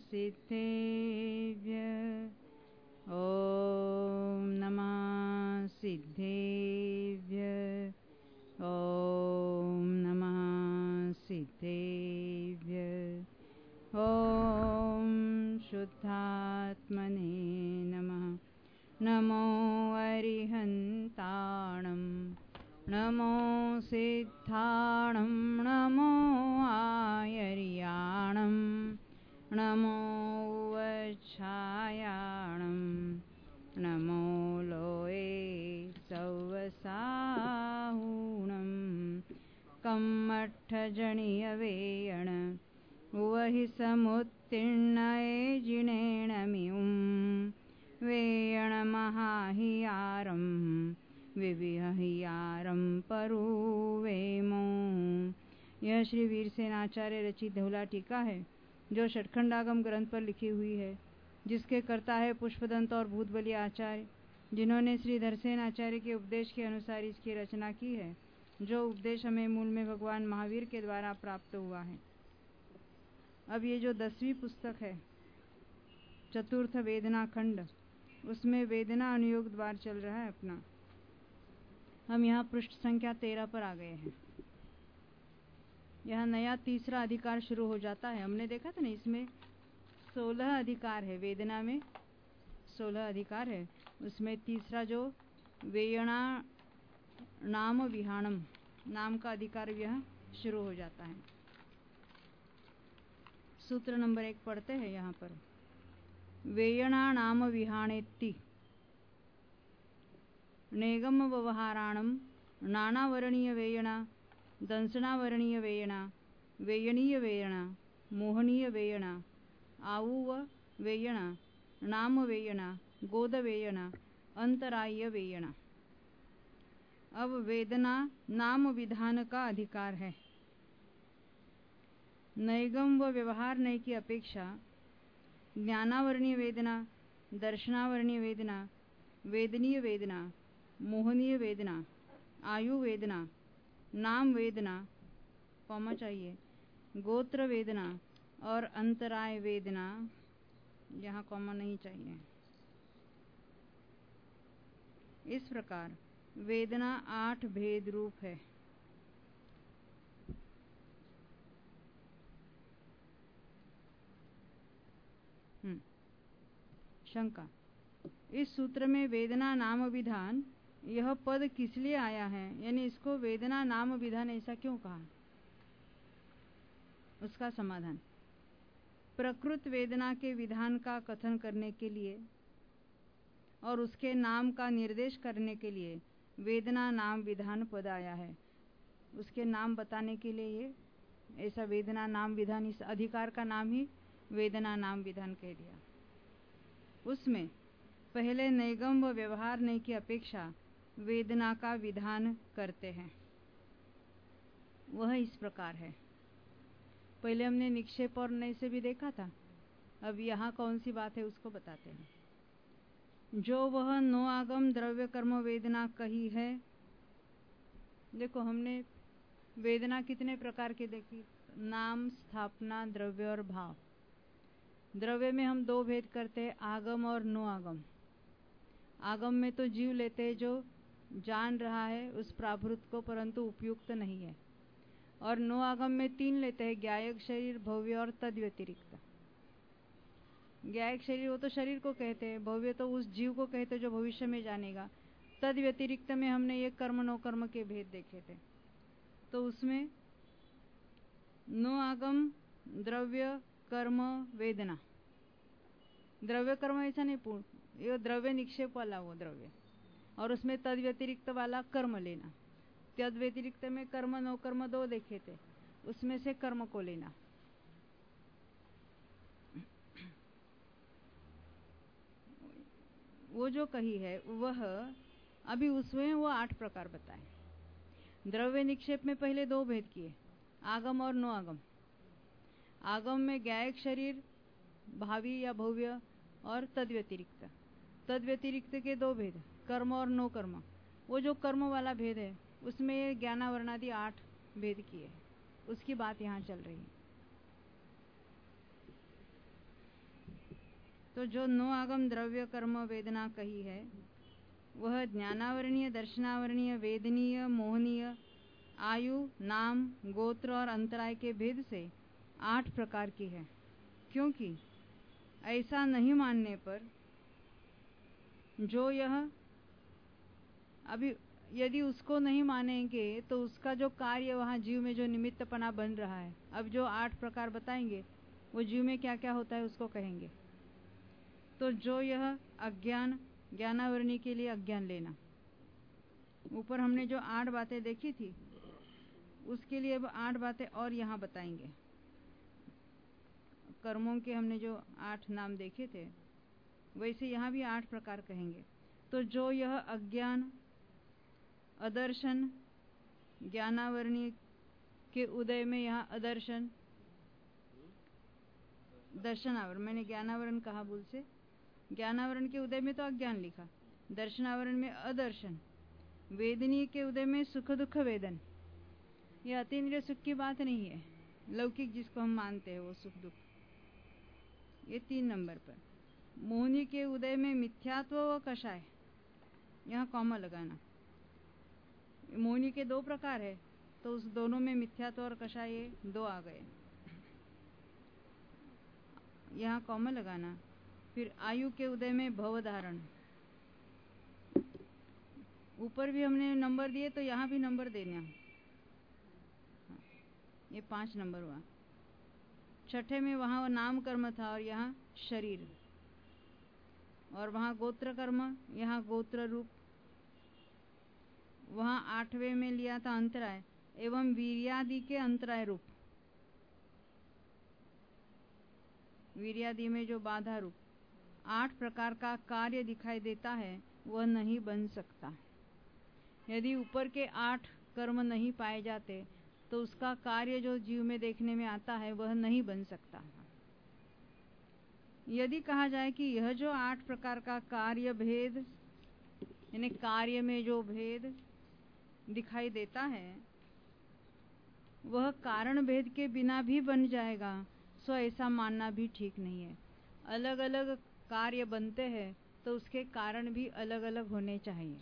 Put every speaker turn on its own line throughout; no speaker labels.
सिद्धेभ्य ॐ नमः सिद्धेभ्य ॐ नमः सिद्धेभ्य ॐ शुद्धात्मने नमः। नमो अरिहन्ताणं नमो सिद्धाणं नमो आयर्याणं नमो वच्छायाणं नमो लोये सौवसाहुणं कम्मठजणियवेयण वहि समुत्तीर्णये जिनेणमिं वेयणमहाहियारं विविहियारं परुवेमो। यह श्री वीरसेनाचार्य रचित धौला टीका है जो षटखंडागम ग्रंथ पर लिखी हुई है, जिसके कर्ता है पुष्पदंत और भूतबली आचार्य, जिन्होंने श्री धरसेन आचार्य के उपदेश के अनुसार इसकी रचना की है, जो उपदेश हमें मूल में भगवान महावीर के द्वारा प्राप्त हुआ है। अब ये जो 10वीं पुस्तक है चतुर्थ वेदना खंड, उसमें वेदना अनुयोग द्वार चल रहा है अपना। हम यहाँ पृष्ठ संख्या 13 पर आ गए हैं। यहाँ नया तीसरा अधिकार शुरू हो जाता है। हमने देखा था ना, इसमें 16 अधिकार है, वेदना में 16 अधिकार है। उसमें तीसरा जो वेयणा नाम विहाणम नाम का अधिकार यह शुरू हो जाता है। सूत्र नंबर 1 पढ़ते हैं यहाँ पर। वेयणा नाम विहाणेति नेगम व्यवहाराणम नानावर्णीय वेयणा दंसनावर्णीय वेयणा वेयणीय वेयणा मोहनीय वेयणा आऊव वेयणा नाम वेयणा गोद वेयणा अंतराय वेयणा। अब वेदना नाम विधान का अधिकार है। नैगम व व्यवहार नय की अपेक्षा ज्ञानावर्णीय वेदना, दर्शनावर्णीय वेदना, वेदनीय वेदना, मोहनीय वेदना, आयु वेदना, नाम वेदना कॉमा चाहिए, गोत्र वेदना और अंतराय वेदना, यहाँ कॉमा नहीं चाहिए। इस प्रकार वेदना 8 भेद रूप है। शंका। इस सूत्र में वेदना नाम विधान यह पद किस लिए आया है, यानी इसको वेदना नाम विधान ऐसा क्यों कहा? उसका समाधान, प्रकृत वेदना के विधान का कथन करने के लिए और उसके नाम का निर्देश करने के लिए वेदना नाम विधान पद आया है। उसके नाम बताने के लिए ये ऐसा वेदना नाम विधान, इस अधिकार का नाम ही वेदना नाम विधान कह दिया। उसमें पहले नैगम व व्यवहार नय की अपेक्षा वेदना का विधान करते हैं। वह इस प्रकार है। पहले हमने निक्षेप और नय से भी देखा था। अब यहाँ कौन सी बात है उसको बताते हैं। जो वह नो आगम द्रव्य कर्म वेदना कही है। देखो, हमने वेदना कितने प्रकार के देखी, नाम, स्थापना, द्रव्य और भाव। द्रव्य में हम 2 भेद करते हैं, आगम और नो आगम। आगम में तो जीव लेते हैं जो जान रहा है उस प्राभृत को, परंतु उपयुक्त नहीं है। और नो आगम में 3 लेते हैं, ज्ञायक शरीर, भव्य और तद व्यतिरिक्त। ज्ञायक शरीर वो तो शरीर को कहते हैं, भव्य तो उस जीव को कहते हैं जो भविष्य में जानेगा। तद व्यतिरिक्त में हमने ये कर्म नो कर्म के भेद देखे थे। तो उसमें नो आगम द्रव्य कर्म वेदना। द्रव्य कर्म ऐसा नहीं पूर्ण, ये द्रव्य निक्षेप वाला वो द्रव्य, और उसमें तद व्यतिरिक्त वाला कर्म लेना। तद व्यतिरिक्त में कर्म नो कर्म 2 देखे थे, उसमें से कर्म को लेना। वो जो कही है वह अभी उसमें वो 8 प्रकार बताए। द्रव्य निक्षेप में पहले 2 भेद किए, आगम और नो आगम। आगम में ज्ञायक शरीर, भावी या भव्य और तद व्यतिरिक्त। तद व्यतिरिक्त के 2 भेद, कर्म और नो कर्म। वो जो कर्म वाला भेद है उसमें ज्ञानावर्णादि 8 भेद किए, उसकी बात यहाँ चल रही है। तो जो 9 आगम द्रव्य कर्म वेदना कही है वह ज्ञानावरणीय, दर्शनावरणीय, वेदनीय, मोहनीय, आयु, नाम, गोत्र और अंतराय के भेद से 8 प्रकार की है। क्योंकि ऐसा नहीं मानने पर जो यह अभी यदि उसको नहीं मानेंगे तो उसका जो कार्य वहाँ जीव में जो निमित्तपना बन रहा है, अब जो 8 प्रकार बताएंगे वो जीव में क्या क्या होता है उसको कहेंगे। तो जो यह अज्ञान, ज्ञानावरणी के लिए अज्ञान लेना, ऊपर हमने जो 8 बातें देखी थी उसके लिए अब 8 बातें और यहाँ बताएंगे। कर्मों के हमने जो 8 नाम देखे थे वैसे यहाँ भी 8 प्रकार कहेंगे। तो जो यह अज्ञान, अदर्शन, ज्ञानावरणी के उदय में यहाँ अदर्शन, दर्शनावरण, मैंने ज्ञानावरण कहा भूल से, ज्ञानावरण के उदय में तो अज्ञान लिखा, दर्शनावरण में अदर्शन, वेदनीय के उदय में सुख दुख वेदन, ये अतीन्द्रिय सुख की बात नहीं है, लौकिक जिसको हम मानते हैं वो सुख दुख, ये 3 नंबर पर। मोहनी के उदय में मिथ्यात्व व कषाय, यहाँ कॉमा लगाना। मोहनी के 2 प्रकार है तो उस दोनों में मिथ्यात्व और कषाय ये 2 आ गए, यहाँ कॉमा लगाना। फिर आयु के उदय में भव धारण, ऊपर भी हमने नंबर दिए तो यहाँ भी नंबर देना, ये 5 नंबर हुआ। छठे में वहाँ नाम कर्म था और यहाँ शरीर, और वहाँ गोत्र कर्म, यहाँ गोत्र रूप। वहाँ 8वें में लिया था अंतराय एवं वीर्यादि के अंतराय रूप, वीर्यादि में जो बाधा रूप 8 प्रकार का कार्य दिखाई देता है वह नहीं बन सकता। यदि ऊपर के 8 कर्म नहीं पाए जाते तो उसका कार्य जो जीव में देखने में आता है वह नहीं बन सकता। यदि कहा जाए कि यह जो 8 प्रकार का कार्य भेद, यानी कार्य में जो भेद दिखाई देता है वह कारण भेद के बिना भी बन जाएगा, सो ऐसा मानना भी ठीक नहीं है। अलग अलग कार्य बनते हैं तो उसके कारण भी अलग अलग होने चाहिए,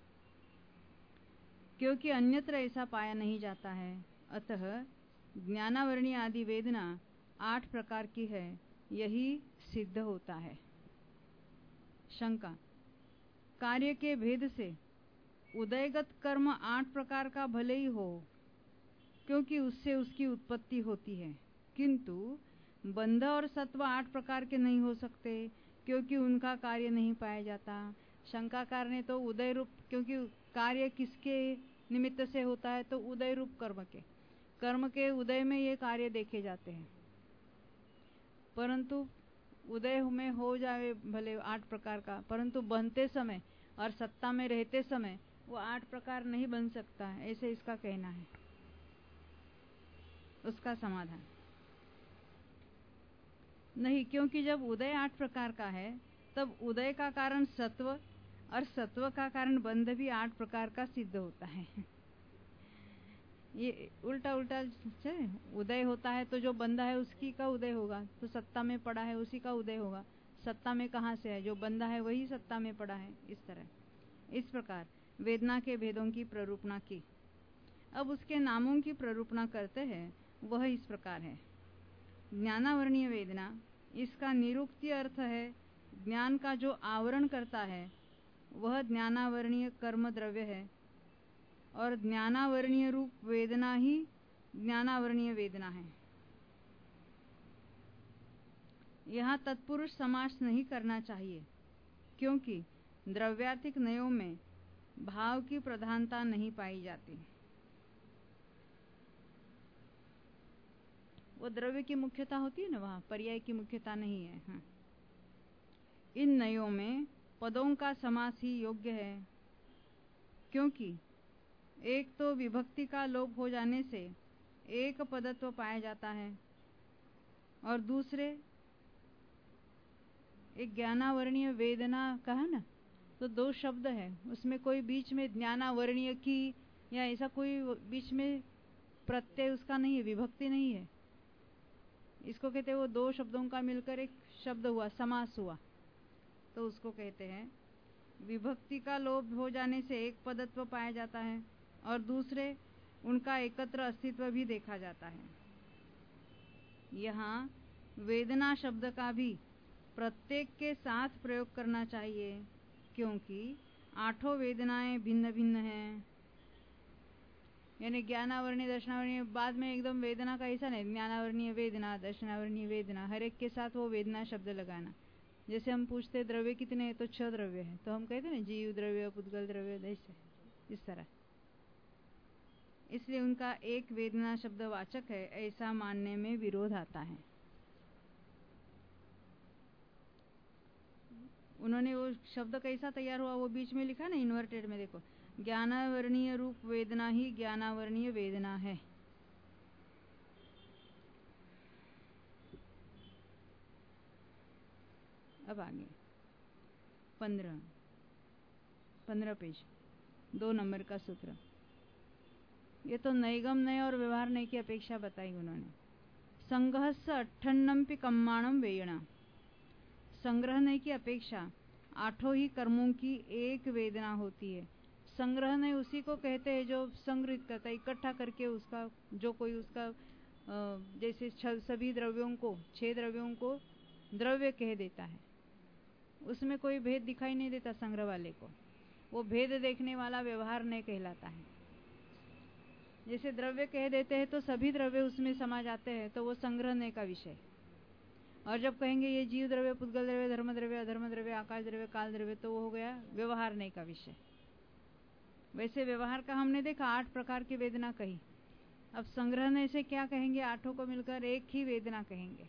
क्योंकि अन्यत्र ऐसा पाया नहीं जाता है। अतः ज्ञानावरणी आदि वेदना 8 प्रकार की है, यही सिद्ध होता है। शंका, कार्य के भेद से उदयगत कर्म 8 प्रकार का भले ही हो, क्योंकि उससे उसकी उत्पत्ति होती है, किंतु बंध और सत्व 8 प्रकार के नहीं हो सकते, क्योंकि उनका कार्य नहीं पाया जाता। शंकाकार ने तो उदय रूप, क्योंकि कार्य किसके निमित्त से होता है, तो उदय रूप कर्म के उदय में ये कार्य देखे जाते हैं, परंतु उदय में हो जाए भले 8 प्रकार का, परंतु बनते समय और सत्ता में रहते समय वो 8 प्रकार नहीं बन सकता है, ऐसे इसका कहना है। उसका समाधान नहीं, क्योंकि जब उदय 8 प्रकार का है तब उदय का कारण सत्व और सत्व का कारण बंध भी 8 प्रकार का सिद्ध होता है। ये उल्टा उल्टा है। उदय होता है तो जो बंधा है उसकी का उदय होगा, तो सत्ता में पड़ा है उसी का उदय होगा। सत्ता में कहाँ से है, जो बंधा है वही सत्ता में पड़ा है। इस तरह इस प्रकार वेदना के भेदों की प्ररूपणा की। अब उसके नामों की प्ररूपणा करते हैं, वह इस प्रकार है। ज्ञानावरणीय वेदना, इसका निरुक्ति अर्थ है ज्ञान का जो आवरण करता है वह ज्ञानावरणीय कर्म द्रव्य है, और ज्ञानावरणीय रूप वेदना ही ज्ञानावरणीय वेदना है। यहाँ तत्पुरुष समास नहीं करना चाहिए, क्योंकि द्रव्यार्थिक नयों में भाव की प्रधानता नहीं पाई जाती। वो द्रव्य की मुख्यता होती है ना, वहाँ पर्याय की मुख्यता नहीं है। हाँ। इन नयों में पदों का समास ही योग्य है, क्योंकि एक तो विभक्ति का लोप हो जाने से एक पदत्व पाया जाता है, और दूसरे एक ज्ञानावरणीय वेदना कहा ना, तो 2 शब्द है, उसमें कोई बीच में ज्ञानावरणीय की या ऐसा कोई बीच में प्रत्यय उसका नहीं है, विभक्ति नहीं है। इसको कहते हैं वो दो शब्दों का मिलकर एक शब्द हुआ, समास हुआ, तो उसको कहते हैं। विभक्ति का लोप हो जाने से एक पदत्व पाया जाता है और दूसरे उनका एकत्र अस्तित्व भी देखा जाता है। यहाँ वेदना शब्द का भी प्रत्येक के साथ प्रयोग करना चाहिए, क्योंकि आठों वेदनाएं भिन्न भिन्न हैं। यानी ज्ञानावर्णीय दर्शनावर्णीय, बाद में एकदम वेदना का ऐसा नहीं, ज्ञानावर्णीय वेदना, दर्शनावर्णीय वेदना, हर एक के साथ वो वेदना शब्द लगाना। जैसे हम पूछते द्रव्य कितने हैं, तो 6 द्रव्य हैं, तो हम कहते हैं ना जीव द्रव्य, पुद्गल द्रव्य, ऐसे इस तरह। इसलिए उनका एक वेदना शब्द वाचक है, ऐसा मानने में विरोध आता है। उन्होंने वो शब्द कैसा तैयार हुआ वो बीच में लिखा ना इन्वर्टेड में, देखो, ज्ञानावर्णीय रूप वेदना ही ज्ञानावर्णीय वेदना है। अब आगे 15 पेज 2 नंबर का सूत्र। ये तो नैगम नय और व्यवहार नय की अपेक्षा बताई उन्होंने। संग्रहस्य अट्ठन्नम्पि कम्माणम वेयणा। संग्रह नय की अपेक्षा आठों ही कर्मों की एक वेदना होती है। संग्रह नय उसी को कहते हैं जो संग्रहित करता है, इकट्ठा करके उसका, जो कोई उसका जैसे सभी द्रव्यों को, 6 द्रव्यों को द्रव्य कह देता है, उसमें कोई भेद दिखाई नहीं देता संग्रह वाले को, वो भेद देखने वाला व्यवहार नहीं कहलाता है। जैसे द्रव्य कह देते हैं तो सभी द्रव्य उसमें समा जाते हैं, तो वो संग्रह नहीं का विषय। और जब कहेंगे ये जीव द्रव्य, पुद्गल द्रव्य, धर्म द्रव्य, अधर्म द्रव्य, आकाश द्रव्य, काल द्रव्य, तो वो हो गया व्यवहार नहीं का विषय। वैसे व्यवहार का हमने देखा 8 प्रकार की वेदना कही। अब संग्रहने से क्या कहेंगे, आठों को मिलकर एक ही वेदना कहेंगे।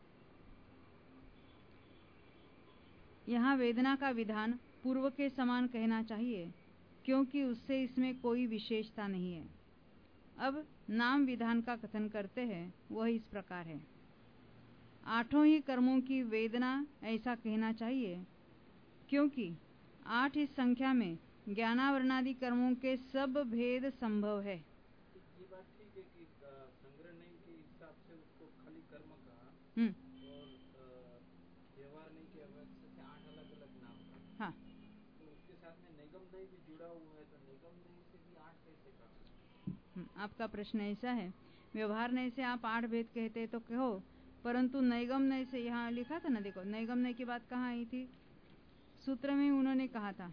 यहाँ वेदना का विधान पूर्व के समान कहना चाहिए, क्योंकि उससे इसमें कोई विशेषता नहीं है। अब नाम विधान का कथन करते हैं, वह इस प्रकार है। आठों ही कर्मों की वेदना ऐसा कहना चाहिए, क्योंकि 8 इस संख्या में ज्ञानावरणादि कर्मों के सब भेद संभव है।
ये बात ठीक है कि संग्रह नहीं के हिसाब से उसको खाली कर्म कहा और व्यवहार नहीं के अपेक्षा से 8 अलग-अलग नाम कहा।
हाँ,
तो उसके साथ में निगम नहीं भी जुड़ा हुआ है, तो निगम नहीं से भी 8 कैसे कहा?
आपका प्रश्न ऐसा है, व्यवहार नहीं से आप 8 भेद कहते तो कहो, परंतु नैगम नहीं से, यहाँ लिखा था ना, देखो नैगम नहीं की बात कहाँ आई थी, सूत्र में उन्होंने कहा था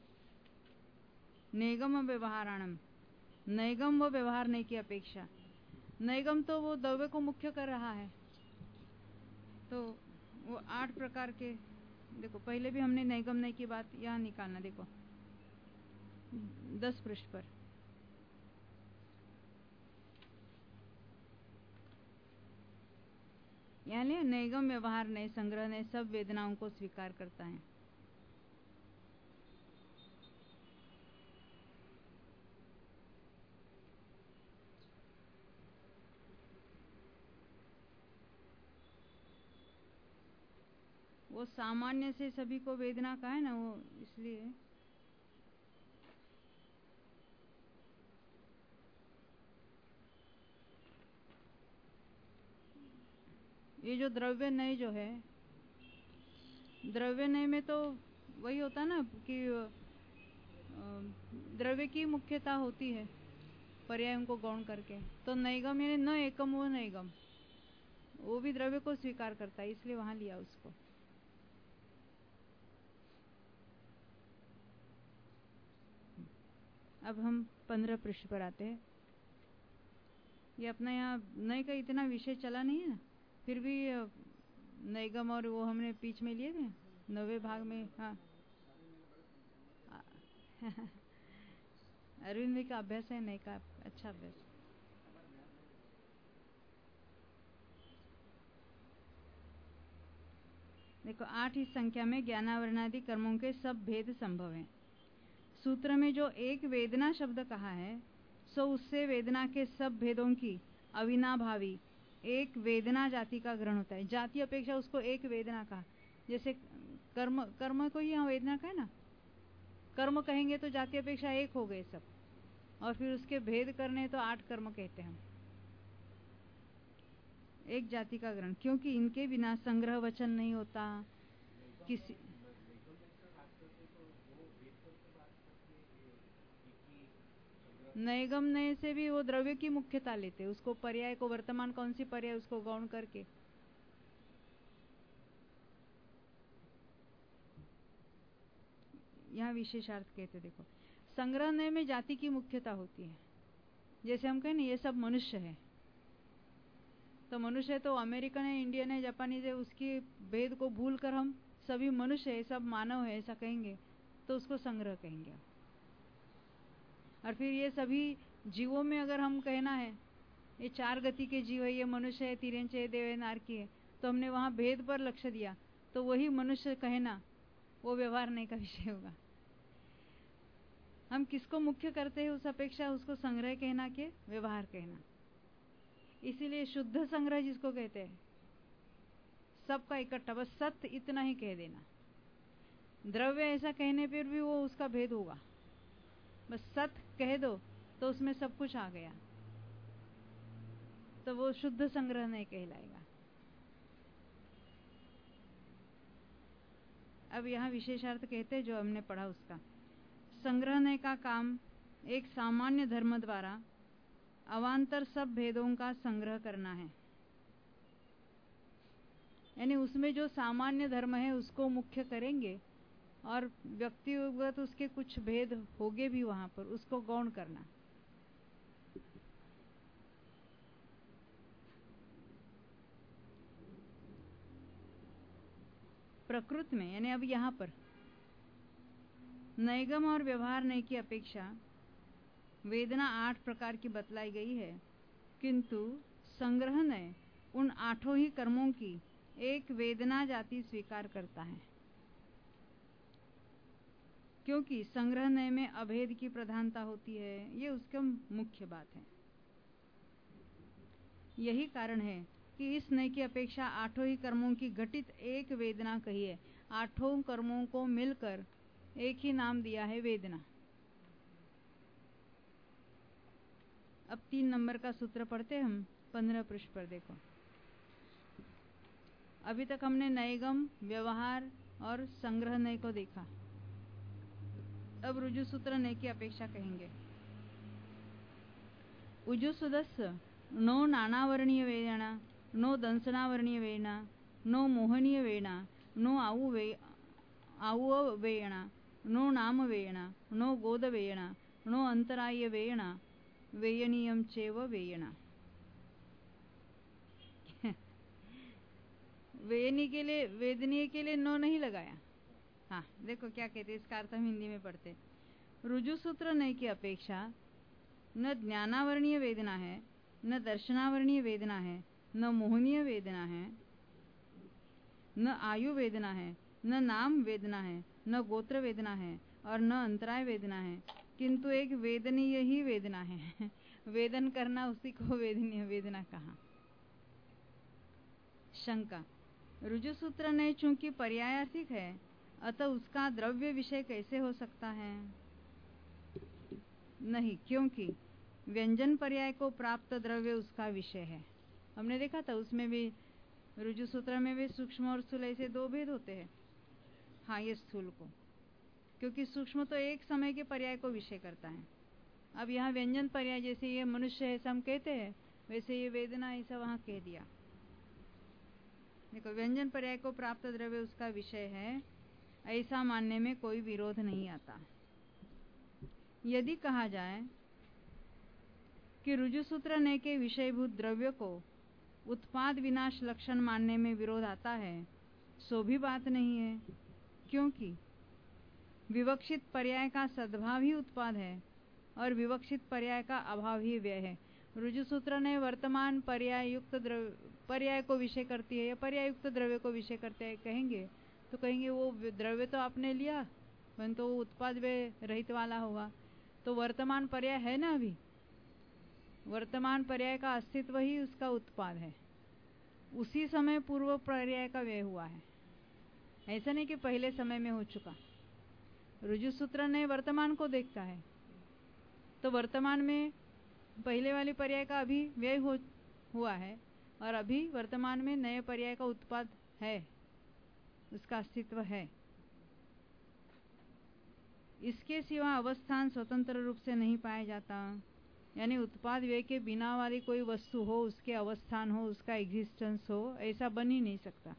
नैगम व्यवहाराणम, नैगम व व्यवहार नहीं की अपेक्षा। नैगम तो वो द्रव्य को मुख्य कर रहा है, तो वो 8 प्रकार के, देखो पहले भी हमने नैगम नहीं की बात यहाँ निकालना, देखो 10 पृष्ठ पर। यानी नैगम व्यवहार ने, संग्रह ने सब वेदनाओं को स्वीकार करता है। वो सामान्य से सभी को वेदना का है ना, वो इसलिए ये जो द्रव्य नय जो है, द्रव्य नय में तो वही होता ना कि द्रव्य की मुख्यता होती है पर्यायों को गौण करके। तो नैगम यानी न एकम वो नैगम, वो भी द्रव्य को स्वीकार करता है, इसलिए वहां लिया उसको। अब हम 15 पृष्ठ पर आते हैं। ये अपना यहाँ नय का इतना विषय चला नहीं है ना, फिर भी नैगम और वो हमने बीच में लिए थे 9वें भाग में। हाँ अरविंद भाई का अभ्यास है, नय का अच्छा अभ्यास। देखो 8 इस संख्या में ज्ञानावरणादि कर्मों के सब भेद संभव हैं। सूत्र में जो एक वेदना शब्द कहा है, सो उससे वेदना के सब भेदों की अविनाभावी एक वेदना जाति का ग्रहण होता है। जाति अपेक्षा उसको एक वेदना कहा। जैसे कर्म, कर्म को ही यहाँ वेदना का है ना, कर्म कहेंगे तो जाति अपेक्षा एक हो गए सब, और फिर उसके भेद करने तो 8 कर्म कहते हैं हम। एक जाति का ग्रहण, क्योंकि इनके बिना संग्रह वचन नहीं होता। किसी नैगम नय से भी वो द्रव्य की मुख्यता लेते, उसको पर्याय को, वर्तमान कौन सी पर्याय उसको गौण करके। यहाँ विशेषार्थ कहते, देखो संग्रह नय में जाति की मुख्यता होती है। जैसे हम कहें ना ये सब मनुष्य है, तो मनुष्य तो अमेरिकन है, इंडियन है, जापानीज है, उसकी भेद को भूल कर हम सभी मनुष्य है, सब मानव है ऐसा कहेंगे तो उसको संग्रह कहेंगे। और फिर ये सभी जीवों में अगर हम कहना है ये 4 गति के जीव है, ये मनुष्य है, तिर्यंच है, देव है, नारकी है, तो हमने वहां भेद पर लक्ष्य दिया, तो वही मनुष्य कहना वो व्यवहार नहीं का विषय होगा। हम किसको मुख्य करते हैं उस अपेक्षा उसको संग्रह कहना के व्यवहार कहना। इसीलिए शुद्ध संग्रह जिसको कहते हैं, सबका इकट्ठा, बस सत्य इतना ही कह देना। द्रव्य ऐसा कहने पर भी वो उसका भेद होगा, बस सत्य कह दो तो उसमें सब कुछ आ गया, तो वो शुद्ध संग्रह नहीं कहलाएगा। अब यहाँ विशेषार्थ कहते हैं जो हमने पढ़ा उसका। संग्रहने का काम एक सामान्य धर्म द्वारा अवान्तर सब भेदों का संग्रह करना है, यानी उसमें जो सामान्य धर्म है उसको मुख्य करेंगे और व्यक्तिगत उसके कुछ भेद होंगे भी वहां पर, उसको गौण करना। प्रकृत में यानी अब यहाँ पर नैगम और व्यवहार नय की अपेक्षा वेदना 8 प्रकार की बतलाई गई है, किंतु संग्रह नय उन 8 ही कर्मों की एक वेदना जाति स्वीकार करता है, क्योंकि संग्रह नय में अभेद की प्रधानता होती है। ये उसका मुख्य बात है। यही कारण है कि इस नय की अपेक्षा 8 ही कर्मों की घटित एक वेदना कही है। 8 कर्मों को मिलकर एक ही नाम दिया है वेदना। अब 3 नंबर का सूत्र पढ़ते हम 15 पृष्ठ पर। देखो अभी तक हमने नैगम, व्यवहार और संग्रह नय को देखा। अब रुजु सूत्र नय की अपेक्षा कहेंगे। उजु सुदस्य नो नानावर्णीय वेदना, नो दंसनावर्णीय वेदना, नो मोहनीय वेदना, नो आऊ वेदना, नो नाम वेदना, नो गोद वेदना, नो अंतराय वेदना, वेयनीयम चेव वेयना। वेयनी के लिए, वेदनीय के लिए नो नहीं लगाया। हाँ देखो क्या कहते, इसका अर्थ हम हिंदी में पढ़ते। रुजु सूत्र नय की अपेक्षा न ज्ञानावर्णीय वेदना है, न दर्शनावर्णीय वेदना है, न मोहनीय वेदना है, न आयु वेदना है, न नाम वेदना है, न गोत्र वेदना है और न अंतराय वेदना है, किंतु एक वेदनीय ही वेदना है। वेदन करना उसी को वेदनीय वेदना कहा। शंका, रुजु सूत्र ने चूंकि पर्यायार्थिक है अतः उसका द्रव्य विषय कैसे हो सकता है? नहीं, क्योंकि व्यंजन पर्याय को प्राप्त द्रव्य उसका विषय है। हमने देखा था उसमें भी रुजु सूत्र में भी सूक्ष्म और स्थूल ऐसे 2 भेद होते हैं। हाँ ये स्थूल को, क्योंकि सूक्ष्म तो एक समय के पर्याय को विषय करता है। अब यहाँ व्यंजन पर्याय जैसे ये मनुष्य है हम कहते हैं, वैसे ये वेदना ऐसा वहां कह दिया। देखो व्यंजन पर्याय को प्राप्त द्रव्य उसका विषय है, ऐसा मानने में कोई विरोध नहीं आता। यदि कहा जाए कि रुजु सूत्र नय के विषयभूत द्रव्य को उत्पाद विनाश लक्षण मानने में विरोध आता है, सो भी बात नहीं है, क्योंकि विवक्षित पर्याय का सद्भाव ही उत्पाद है और विवक्षित पर्याय का अभाव ही व्यय है। रुजु सूत्र ने वर्तमान पर्याय युक्त पर्याय को विषय करती है या पर्याय युक्त द्रव्य को विषय करते हैं कहेंगे, तो कहेंगे वो द्रव्य तो आपने लिया परंतु वो उत्पाद व्यय रहित वाला होगा। तो वर्तमान पर्याय है ना, अभी वर्तमान पर्याय का अस्तित्व ही उसका उत्पाद है, उसी समय पूर्व पर्याय का व्यय हुआ है, ऐसा नहीं कि पहले समय में हो चुका। रुजु सूत्र ने वर्तमान को देखता है, तो वर्तमान में पहले वाली पर्याय का अभी व्यय हुआ है, और अभी वर्तमान में नए पर्याय का उत्पाद है, उसका अस्तित्व है। इसके सिवा अवस्थान स्वतंत्र रूप से नहीं पाया जाता, यानी उत्पाद व्यय के बिना वाली कोई वस्तु हो, उसके अवस्थान हो, उसका एग्जिस्टेंस हो, ऐसा बन ही नहीं सकता।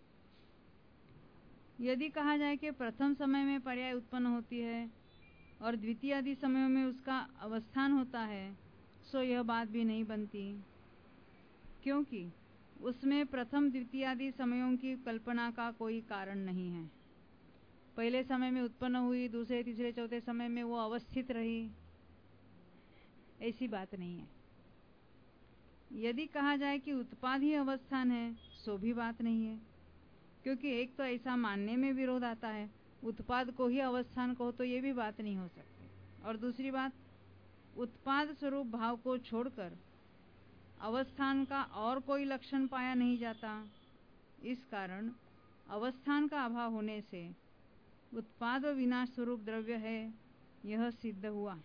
यदि कहा जाए कि प्रथम समय में पर्याय उत्पन्न होती है और द्वितीय आदि समयों में उसका अवस्थान होता है, सो यह बात भी नहीं बनती, क्योंकि उसमें प्रथम द्वितीय आदि समयों की कल्पना का कोई कारण नहीं है। पहले समय में उत्पन्न हुई, दूसरे तीसरे चौथे समय में वो अवस्थित रही, ऐसी बात नहीं है। यदि कहा जाए कि उत्पाद ही अवस्थान है, सो भी बात नहीं है, क्योंकि एक तो ऐसा मानने में विरोध आता है, उत्पाद को ही अवस्थान कहो तो ये भी बात नहीं हो सकती। और दूसरी बात, उत्पाद स्वरूप भाव को छोड़कर अवस्थान का और कोई लक्षण पाया नहीं जाता। इस कारण अवस्थान का अभाव होने से उत्पाद व विनाश स्वरूप द्रव्य है, यह सिद्ध हुआ।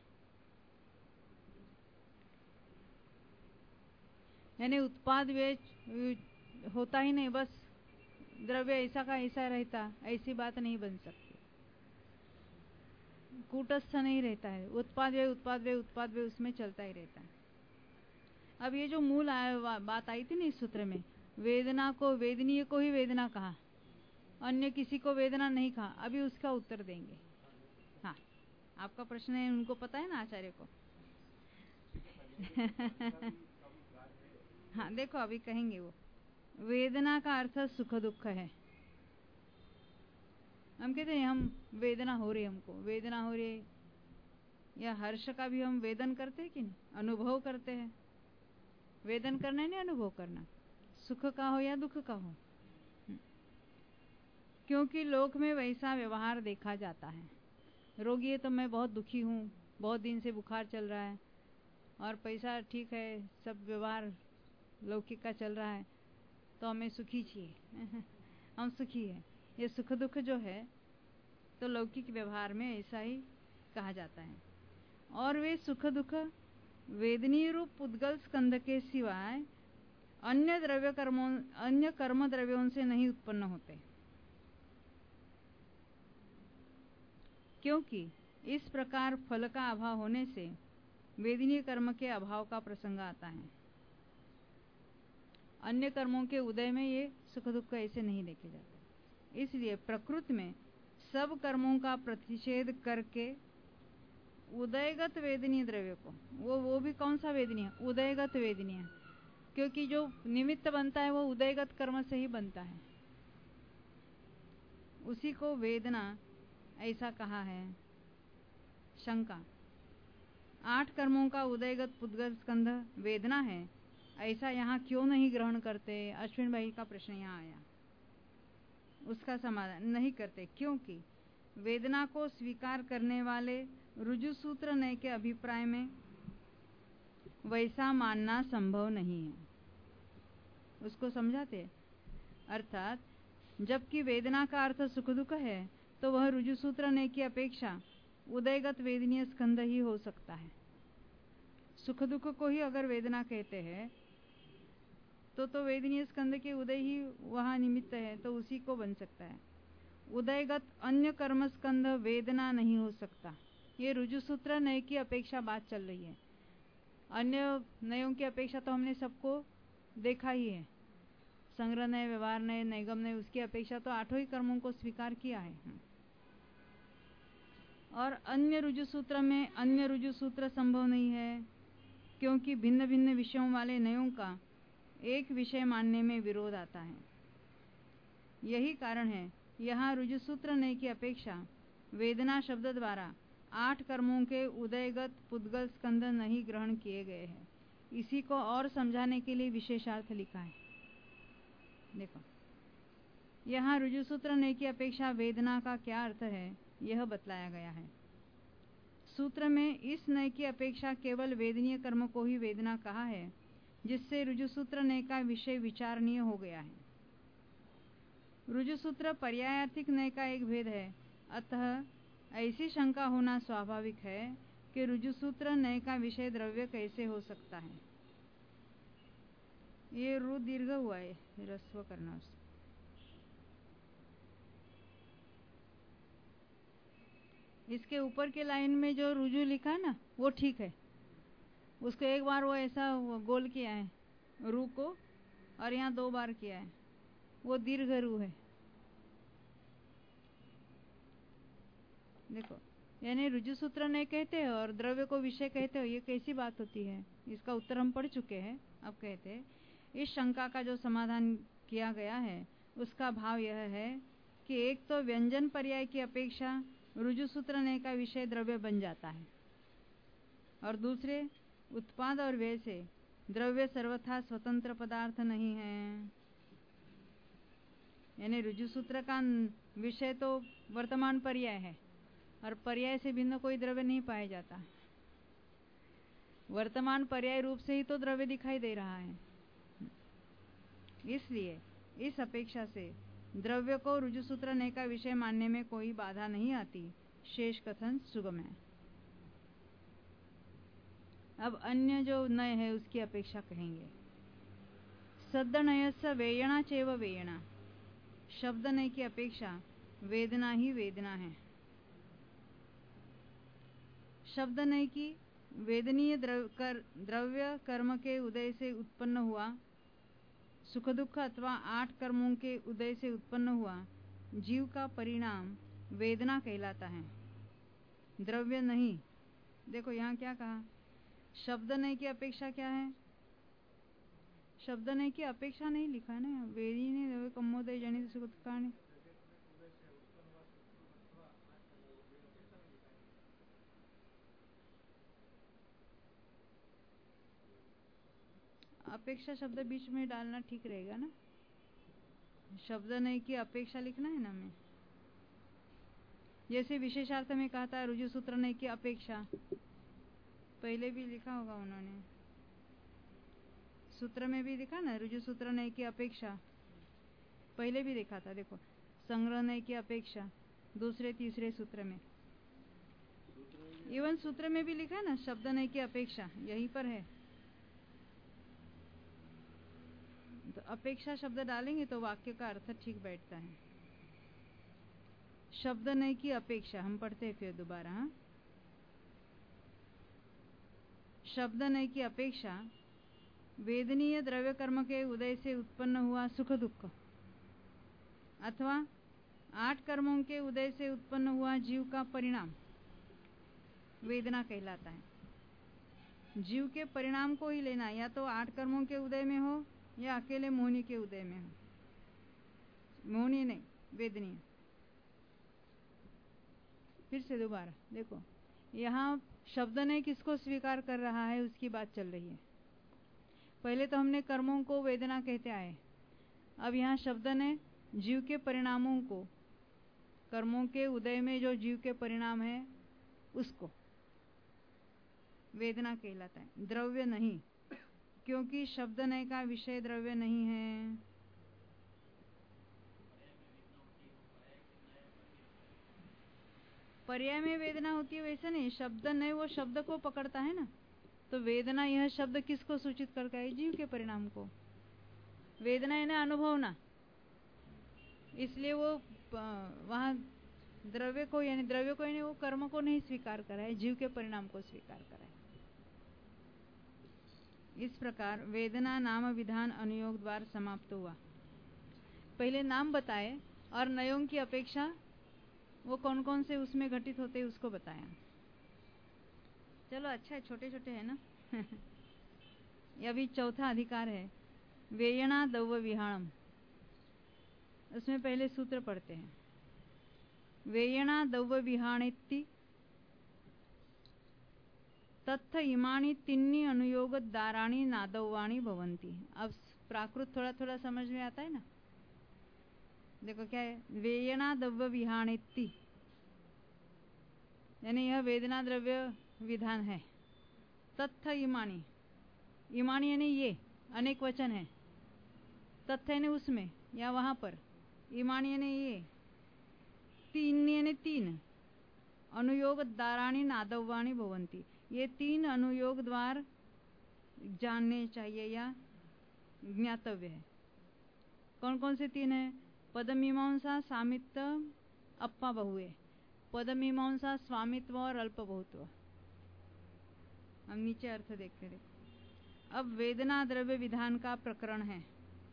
यानी उत्पाद व्यय होता ही नहीं, बस द्रव्य ऐसा का ऐसा रहता, ऐसी बात नहीं बन सकती। कूटस्थ नहीं रहता है, उत्पाद व्यय उसमें चलता ही रहता है। अब ये जो मूल बात आई थी ना इस सूत्र में, वेदना को वेदनीय को ही वेदना कहा, अन्य किसी को वेदना नहीं कहा, अभी उसका उत्तर देंगे। हाँ, आपका प्रश्न है, उनको पता है ना आचार्य को। हाँ देखो, अभी कहेंगे वो। वेदना का अर्थ सुख दुख है। हम कहते हैं हम वेदना हो रही, हमको वेदना हो रही, या हर्ष का भी हम वेदन करते हैं कि नहीं, अनुभव करते हैं। वेदन करना है नहीं अनुभव करना, सुख का हो या दुख का हो, क्योंकि लोक में वैसा व्यवहार देखा जाता है। रोगी है तो मैं बहुत दुखी हूँ, बहुत दिन से बुखार चल रहा है, और पैसा ठीक है, सब व्यवहार लौकिक का चल रहा है, तो हमें सुखी चाहिए। हम सुखी है। ये सुख दुख जो है तो लौकिक व्यवहार में ऐसा ही कहा जाता है। और वे सुख दुख वेदनीय रूप उद्गल स्कंध के सिवाय अन्य कर्म द्रव्यों से नहीं उत्पन्न होते, क्योंकि इस प्रकार फल का अभाव होने से वेदनीय कर्म के अभाव का प्रसंग आता है। अन्य कर्मों के उदय में ये सुख दुख ऐसे नहीं देखे जाते। इसलिए प्रकृति में सब कर्मों का प्रतिषेध करके उदयगत वेदनीय द्रव्य को, वो भी कौन सा वेदनीय, उदयगत वेदनीय, क्योंकि जो निमित्त बनता है वो उदयगत कर्म से ही बनता है, उसी को वेदना ऐसा कहा है। शंका, 8 कर्मों का उदयगत पुद्गल स्कंध वेदना है, ऐसा यहाँ क्यों नहीं ग्रहण करते? अश्विन भाई का प्रश्न यहाँ आया, उसका समाधान नहीं करते, क्योंकि वेदना को स्वीकार करने वाले रुजु सूत्र नय के अभिप्राय में वैसा मानना संभव नहीं है। उसको समझाते, अर्थात जबकि वेदना का अर्थ सुख दुख है, तो वह रुजु सूत्र नय की अपेक्षा उदयगत वेदनीय स्कंध ही हो सकता है। सुख दुख को ही अगर वेदना कहते हैं तो वेदनीय स्कंध के उदय ही वहाँ निमित्त है, तो उसी को बन सकता है। उदयगत अन्य कर्म स्कंध वेदना नहीं हो सकता। ये रुजु सूत्र नय की अपेक्षा बात चल रही है। अन्य नयों की अपेक्षा तो हमने सबको देखा ही है, संग्रह नय, व्यवहार नय, नैगम नय, उसकी अपेक्षा तो 8 ही कर्मों को स्वीकार किया है। और अन्य रुजु सूत्र में अन्य रुजु सूत्र संभव नहीं है, क्योंकि भिन्न भिन्न विषयों वाले नयों का एक विषय मानने में विरोध आता है। यही कारण है यहाँ रुजु सूत्र नय की अपेक्षा वेदना शब्द द्वारा 8 कर्मों के उदयगत पुद्गल स्कंध नहीं ग्रहण किए गए हैं। इसी को और समझाने के लिए विशेषार्थ लिखा है। देखो, यहाँ रुजु सूत्र नय की अपेक्षा वेदना का क्या अर्थ है, यह बतलाया गया है। सूत्र में इस नय की अपेक्षा केवल वेदनीय कर्म को ही वेदना कहा है, जिससे रुजु सूत्र नय का विषय विचारणीय हो गया है। रुजु सूत्र पर्यायार्थिक नय का एक भेद है, अतः ऐसी शंका होना स्वाभाविक है कि रुजु सूत्र नय का विषय द्रव्य कैसे हो सकता है। ये रु दीर्घ हुआ है, रस्व करना उससे। इसके ऊपर के लाइन में जो रुजु लिखा है ना वो ठीक है, उसको एक बार वो ऐसा गोल किया है रू को, और यहाँ 2 बार किया है, वो दीर्घ रू है। देखो, यानी रुजु सूत्र नहीं कहते हो और द्रव्य को विषय कहते हो, ये कैसी बात होती है? इसका उत्तर हम पढ़ चुके हैं। अब कहते हैं इस शंका का जो समाधान किया गया है उसका भाव यह है कि एक तो व्यंजन पर्याय की अपेक्षा रुजु सूत्र ने का विषय द्रव्य बन जाता है, और दूसरे उत्पाद और व्यय से द्रव्य सर्वथा स्वतंत्र पदार्थ नहीं है। यानी रुजु सूत्र का विषय तो वर्तमान पर्याय है और पर्याय से भिन्न कोई द्रव्य नहीं पाया जाता। वर्तमान पर्याय रूप से ही तो द्रव्य दिखाई दे रहा है। इसलिए इस अपेक्षा से द्रव्य को रुजु सूत्र ने का विषय मानने में कोई बाधा नहीं आती। शेष कथन सुगम है। अब अन्य जो नय है उसकी अपेक्षा कहेंगे। सद्द नयस्य वेयणा चैव वेयणा, शब्द नय की अपेक्षा वेदना ही वेदना है। शब्द नय की वेदनीय द्रव्य कर्म के उदय से उत्पन्न हुआ, सुख दुख अथवा 8 कर्मों के उदय से उत्पन्न हुआ जीव का परिणाम वेदना कहलाता है, द्रव्य नहीं। देखो यहाँ क्या कहा, शब्द नय की अपेक्षा क्या है? शब्द नय की अपेक्षा नहीं लिखा ना, वेदी ने द्रव्य कमोदय जनित सुख दुखानि। अपेक्षा शब्द बीच में डालना ठीक रहेगा ना। शब्द नय की अपेक्षा लिखना है ना हमें। जैसे विशेषार्थ में कहा था रुजु सूत्र नय की अपेक्षा, पहले भी लिखा होगा उन्होंने, सूत्र में भी लिखा ना रुजु सूत्र नय की अपेक्षा, पहले भी देखा था। देखो, संग्रह नय की अपेक्षा दूसरे तीसरे सूत्र में, इवन सूत्र में भी लिखा है ना शब्द नय की अपेक्षा, यहीं पर है। तो अपेक्षा शब्द डालेंगे तो वाक्य का अर्थ ठीक बैठता है। शब्द नय की अपेक्षा, हम पढ़ते हैं फिर दोबारा। हाँ, शब्द नय की अपेक्षा वेदनीय द्रव्य कर्म के उदय से उत्पन्न हुआ सुख दुख अथवा 8 कर्मों के उदय से उत्पन्न हुआ जीव का परिणाम वेदना कहलाता है। जीव के परिणाम को ही लेना, या तो 8 कर्मों के उदय में हो या अकेले मोहिनी के उदय में हो। मोहिनी नहीं, वेदनीय। फिर से दोबारा देखो, यहाँ शब्द ने किसको स्वीकार कर रहा है उसकी बात चल रही है। पहले तो हमने कर्मों को वेदना कहते आए, अब यहाँ शब्द ने जीव के परिणामों को, कर्मों के उदय में जो जीव के परिणाम है उसको वेदना कहलाता है, द्रव्य नहीं, क्योंकि शब्द नय का विषय द्रव्य नहीं है। पर्याय में वेदना होती है वैसे नहीं, शब्द नय वो शब्द को पकड़ता है ना, तो वेदना यह शब्द किसको सूचित करता है? जीव के परिणाम को। वेदना यानी अनुभवना, इसलिए वो वहां द्रव्य को यानी वो कर्म को नहीं स्वीकार करा है, जीव के परिणाम को स्वीकार करा है। इस प्रकार वेदना नाम विधान अनुयोग द्वार समाप्त हुआ। पहले नाम बताए और नयों की अपेक्षा वो कौन कौन से उसमें घटित होते हैं उसको बताया। चलो अच्छा है, छोटे छोटे है ना। ये अभी चौथा अधिकार है, वेयणा दव्य विहाणम। उसमें पहले सूत्र पढ़ते हैं। वेयणा दव्य विहाणेति तत्थ इमानी तिन्नी अनुयोग दाराणी नादव्वाणी भवंती। अब प्राकृत थोड़ा थोड़ा समझ में आता है ना। देखो क्या है, वेयणा दव्य विहाणेति, यानी यह वेदना द्रव्य विधान है। तत्थ इमानी, इमानी यानी ये अनेक वचन है, तत्थ यानी उसमें या वहां पर, इमानी यानी ये, तीन यानी 3, अनुयोग दाराणी नादव्वाणी भवंती, ये 3 अनुयोग द्वार जानने चाहिए या ज्ञातव्य है। कौन कौन से 3 है? पदमीमांसा, सामित्य, अप्पा बहुए। पदमीमांसा, स्वामित्व और अल्प बहुत्व। हम नीचे अर्थ देखते हैं। अब वेदना द्रव्य विधान का प्रकरण है,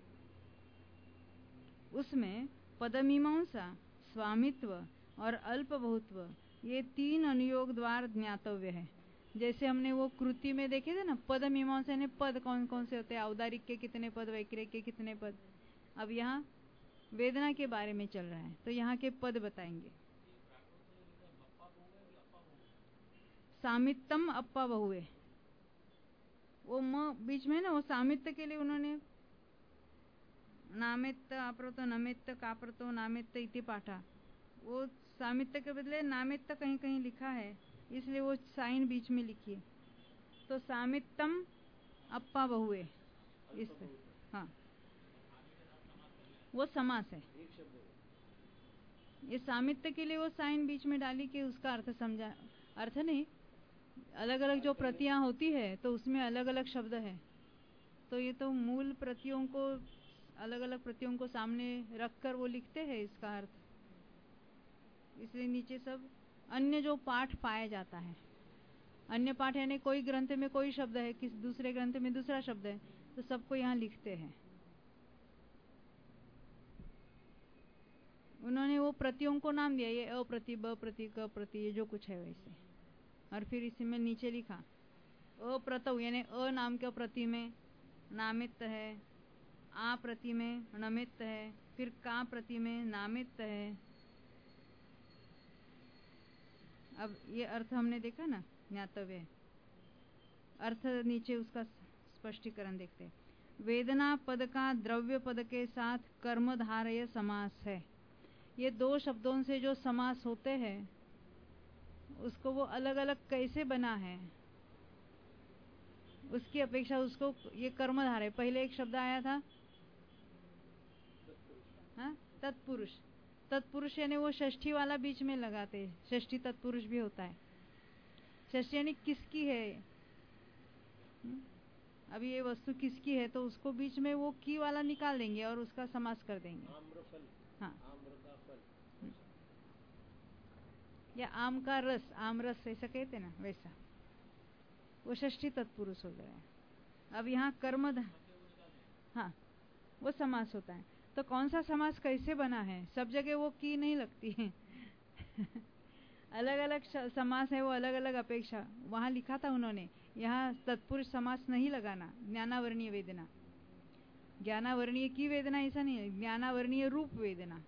उसमें पदमीमांसा, स्वामित्व और अल्प बहुत्व ये 3 अनुयोग द्वार ज्ञातव्य है। जैसे हमने वो कृति में देखे थे ना, पद मीमांसा ने पद कौन कौन से होते हैं, औदारिक के कितने पद, वैक्रिक के कितने पद। अब यहाँ वेदना के बारे में चल रहा है तो यहाँ के पद बताएंगे। सामित्तम अप्पा बहुए, वो बीच में ना, वो सामित्य के लिए उन्होंने नामित्त आप्रतो नमित्त काप्रतो नामित्त इति पाठा, वो सामित्य के बदले नामित्त कहीं कहीं लिखा है, इसलिए वो साइन बीच में लिखी है। तो सामित्तम अप्पा बहुए, इस हाँ वो समास है। ये सामित्य के लिए वो साइन बीच में डाली कि उसका अर्थ समझा। अर्थ नहीं, अलग अलग जो प्रतियां होती है तो उसमें अलग अलग शब्द है, तो ये तो मूल प्रतियों को, अलग अलग प्रतियों को सामने रखकर वो लिखते हैं इसका अर्थ, इसलिए नीचे सब अन्य जो पाठ पाया जाता है, अन्य पाठ यानी कोई ग्रंथ में कोई शब्द है, किस दूसरे ग्रंथ में दूसरा शब्द है, तो सबको यहाँ लिखते हैं। उन्होंने वो प्रतियों को नाम दिया, ये अप्रति, ब प्रति, क प्रति, ये जो कुछ है वैसे, और फिर इसी में नीचे लिखा अप्रतौ यानी अ नाम के प्रति में नामित्त है, आ प्रति में नमित्त है, फिर का प्रति में नामित्त है। अब ये अर्थ हमने देखा ना, ज्ञातव्य अर्थ, नीचे उसका स्पष्टीकरण देखते हैं। वेदना पद का द्रव्य पद के साथ कर्मधारय समास है। ये 2 शब्दों से जो समास होते हैं उसको वो अलग अलग कैसे बना है उसकी अपेक्षा उसको ये कर्मधारय, पहले एक शब्द आया था हाँ तत्पुरुष, तत्पुरुष यानी वो षष्ठी वाला बीच में लगाते हैं, षष्ठी तत्पुरुष भी होता है। षष्ठी यानी किसकी है, अभी ये वस्तु किसकी है, तो उसको बीच में वो की वाला निकाल देंगे और उसका समास कर देंगे। हाँ, या आम का रस, आम रस ऐसा कहते ना, वैसा वो षष्ठी तत्पुरुष हो गया। अब यहाँ कर्म, हाँ वो समास होता है। तो कौन सा समास कैसे बना है, सब जगह वो की नहीं लगती है अलग अलग समास है वो, अलग अलग अपेक्षा। वहाँ लिखा था उन्होंने, यहाँ तत्पुरुष समास नहीं लगाना। ज्ञानावर्णीय वेदना, ज्ञानावर्णीय की वेदना ऐसा नहीं है, ज्ञानावर्णीय रूप वेदना।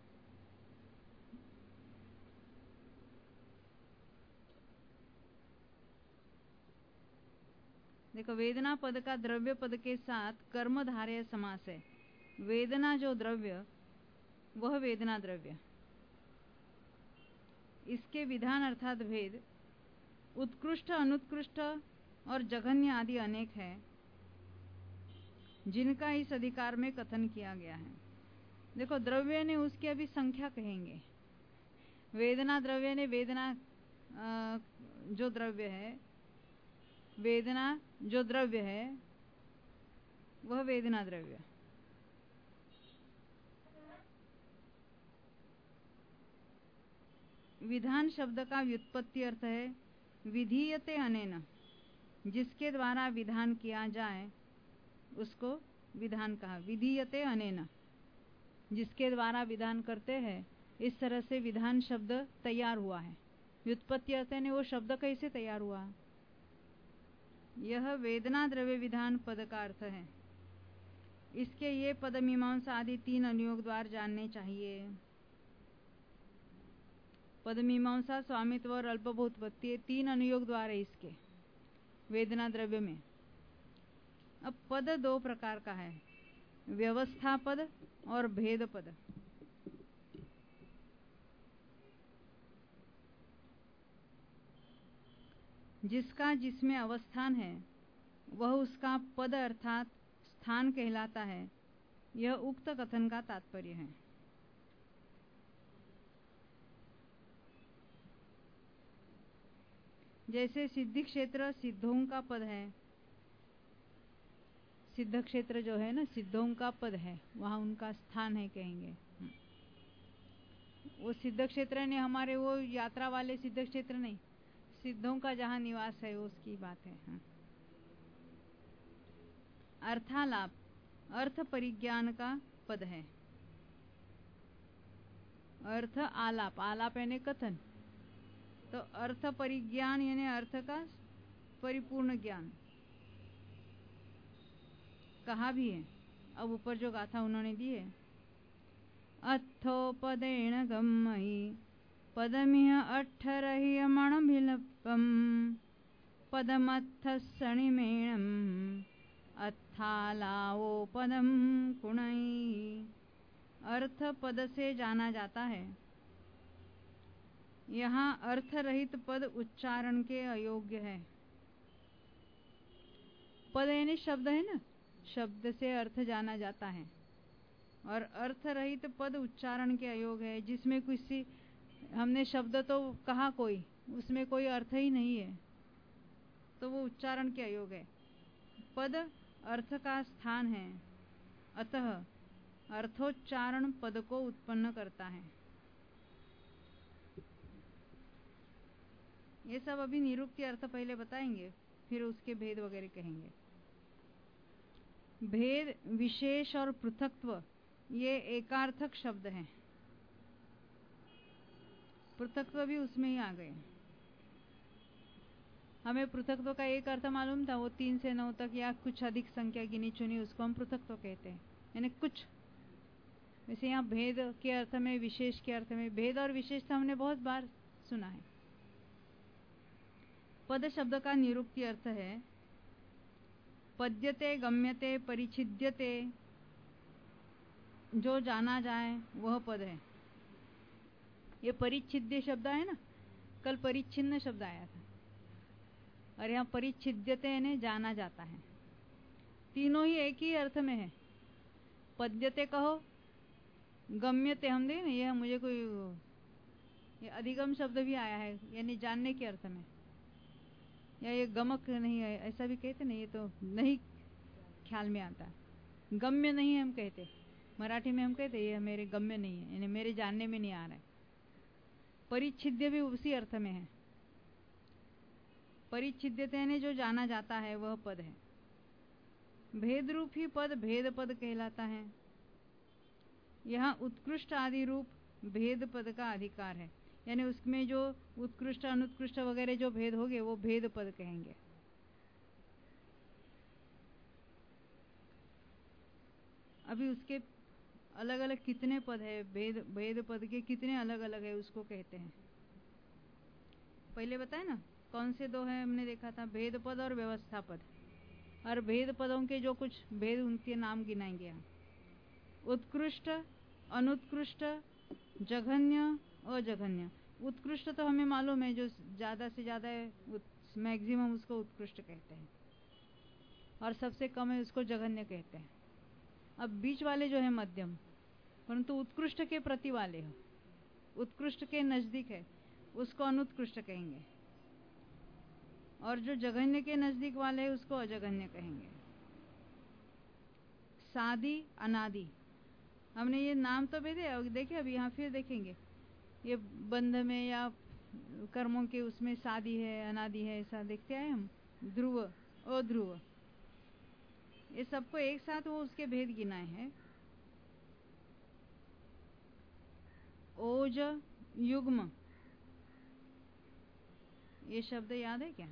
देखो, वेदना पद का द्रव्य पद के साथ कर्मधारय समास है। वेदना जो द्रव्य, वह वेदना द्रव्य, इसके विधान अर्थात भेद उत्कृष्ट, अनुत्कृष्ट और जघन्य आदि अनेक है, जिनका इस अधिकार में कथन किया गया है। देखो, द्रव्य ने उसकी अभी संख्या कहेंगे। वेदना द्रव्य ने वेदना जो द्रव्य है, वेदना जो द्रव्य है वह वेदना द्रव्य। विधान शब्द का व्युत्पत्ति अर्थ है विधीयते अनेन, जिसके द्वारा विधान किया जाए उसको विधान कहा। विधीयते अनेन, जिसके द्वारा विधान करते हैं, इस तरह से विधान शब्द तैयार हुआ है। व्युत्पत्ति अर्थ है वो शब्द कैसे तैयार हुआ, यह वेदना द्रव्य विधान पद का अर्थ है। इसके ये पद मीमांसा आदि 3 अनुयोग द्वार जानने चाहिए। पद मीमांसा, स्वामित्व और अल्पभूतपत्ति, ये 3 अनुयोग द्वार है इसके वेदना द्रव्य में। अब पद 2 प्रकार का है, व्यवस्था पद और भेद पद। जिसका जिसमें अवस्थान है वह उसका पद अर्थात स्थान कहलाता है, यह उक्त कथन का तात्पर्य है। जैसे सिद्धि क्षेत्र सिद्धों का पद है, सिद्ध क्षेत्र जो है ना, सिद्धों का पद है, वहां उनका स्थान है कहेंगे। वो सिद्ध क्षेत्र ने हमारे वो यात्रा वाले सिद्ध क्षेत्र नहीं, सिद्धों का जहां निवास है उसकी बात है। अर्थालाप, अर्थ परिज्ञान का पद है। अर्थ आलाप, आलाप यानी कथन, तो अर्थ परिज्ञान यानी अर्थ का परिपूर्ण ज्ञान कहा भी है। अब ऊपर जो गाथा उन्होंने दी है, अथोपदेन गम्महि पदमिह अठ्ठरहियमणभिलपम् पदमत्थसणिमेणम् अत्थालावो पदम कुणई। अर्थ पद से जाना जाता है। यहाँ अर्थ रहित पद उच्चारण के अयोग्य है। पद यानी शब्द है ना, शब्द से अर्थ जाना जाता है, और अर्थ रहित पद उच्चारण के अयोग्य है। जिसमें किसी हमने शब्द तो कहा कोई, उसमें कोई अर्थ ही नहीं है, तो वो उच्चारण के अयोग्य है। पद अर्थ का स्थान है, अतः अर्थोच्चारण पद को उत्पन्न करता है। ये सब अभी निरुक्ति अर्थ पहले बताएंगे, फिर उसके भेद वगैरह कहेंगे। भेद, विशेष और पृथक्त्व ये एकार्थक शब्द हैं। पृथक्त्व भी उसमें ही आ गए। हमें पृथक्त्व का एक अर्थ मालूम था, वो 3 से 9 तक या कुछ अधिक संख्या गिनी चुनी, उसको हम पृथक्त्व कहते हैं, यानी कुछ। वैसे यहाँ भेद के अर्थ में, विशेष के अर्थ में, भेद और विशेष तो हमने बहुत बार सुना है। पद शब्द का निरुक्ति अर्थ है पद्यते, गम्यते, परिच्छिद्यते, जो जाना जाए वह पद है। ये परिच्छिद्य शब्द है ना, कल परिच्छिन्न शब्द आया था, और यहाँ परिच्छिद्यते यानी जाना जाता है। तीनों ही एक ही अर्थ में है। पद्यते कहो, गम्यते हम दें, यह मुझे कोई ये अधिगम शब्द भी आया है, यानी जानने के अर्थ में, या ये गमक नहीं है ऐसा भी कहते नहीं, ये तो नहीं ख्याल में आता। गम्य नहीं है हम कहते, मराठी में हम कहते ये मेरे गम्य नहीं है, यानी मेरे जानने में नहीं आ रहा है। परिच्छिद्य भी उसी अर्थ में है। परिच्छिद्यते यानी जो जाना जाता है वह पद है। भेद रूप ही पद भेद पद कहलाता है। यहाँ उत्कृष्ट आदि रूप भेद पद का अधिकार है, यानी उसमें जो उत्कृष्ट अनुत्कृष्ट वगैरह जो भेद होंगे वो भेद पद कहेंगे। अभी उसके अलग अलग कितने पद है, भेद पद के कितने अलग अलग है उसको कहते हैं। पहले बताए ना कौन से 2 है, हमने देखा था भेद पद और व्यवस्था पद। और भेद पदों के जो कुछ भेद उनके नाम गिनाएंगे यहाँ। उत्कृष्ट, अनुत्कृष्ट, जघन्य, अजघन्य। उत्कृष्ट तो हमें मालूम है, जो ज्यादा से ज्यादा है मैक्सिमम उसको उत्कृष्ट कहते हैं, और सबसे कम है उसको जघन्य कहते हैं। अब बीच वाले जो है मध्यम, परंतु उत्कृष्ट के प्रति वाले हो, उत्कृष्ट के नजदीक है, उसको अनुत्कृष्ट कहेंगे, और जो जघन्य के नजदीक वाले है उसको अजघन्य कहेंगे। सादी, अनादि, हमने ये नाम तो देखे, अभी यहाँ फिर देखेंगे। ये बंध में या कर्मों के उसमें सादी है, अनादि है, ऐसा देखते आए हम। ध्रुव, अध्रुव, ये सबको एक साथ वो उसके भेद गिनाए हैं। ओज, युग्म, ये शब्द याद है क्या?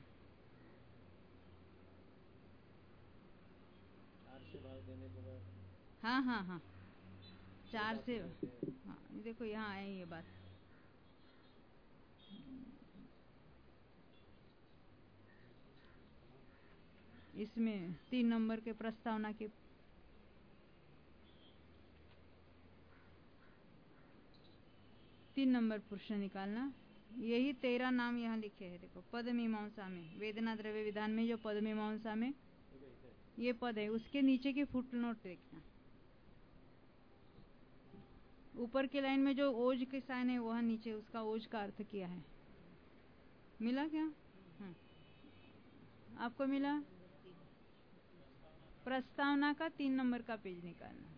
4 से भाग देने के बाद,
हाँ हाँ हाँ, 4 से, हाँ देखो यहाँ आए ये बात। इसमें 3 नंबर के प्रस्तावना के 3 नंबर प्रश्न निकालना। यही 13 नाम यहाँ लिखे हैं। देखो पद मीमांसा में, वेदना द्रव्य विधान में जो पद मीमांसा में ये पद है, उसके नीचे की फुटनोट देखना। ऊपर की लाइन में जो ओज के साइन है वहां नीचे उसका ओज का अर्थ किया है। मिला क्या? हाँ, आपको मिला? प्रस्तावना का 3 नंबर का पेज निकालना।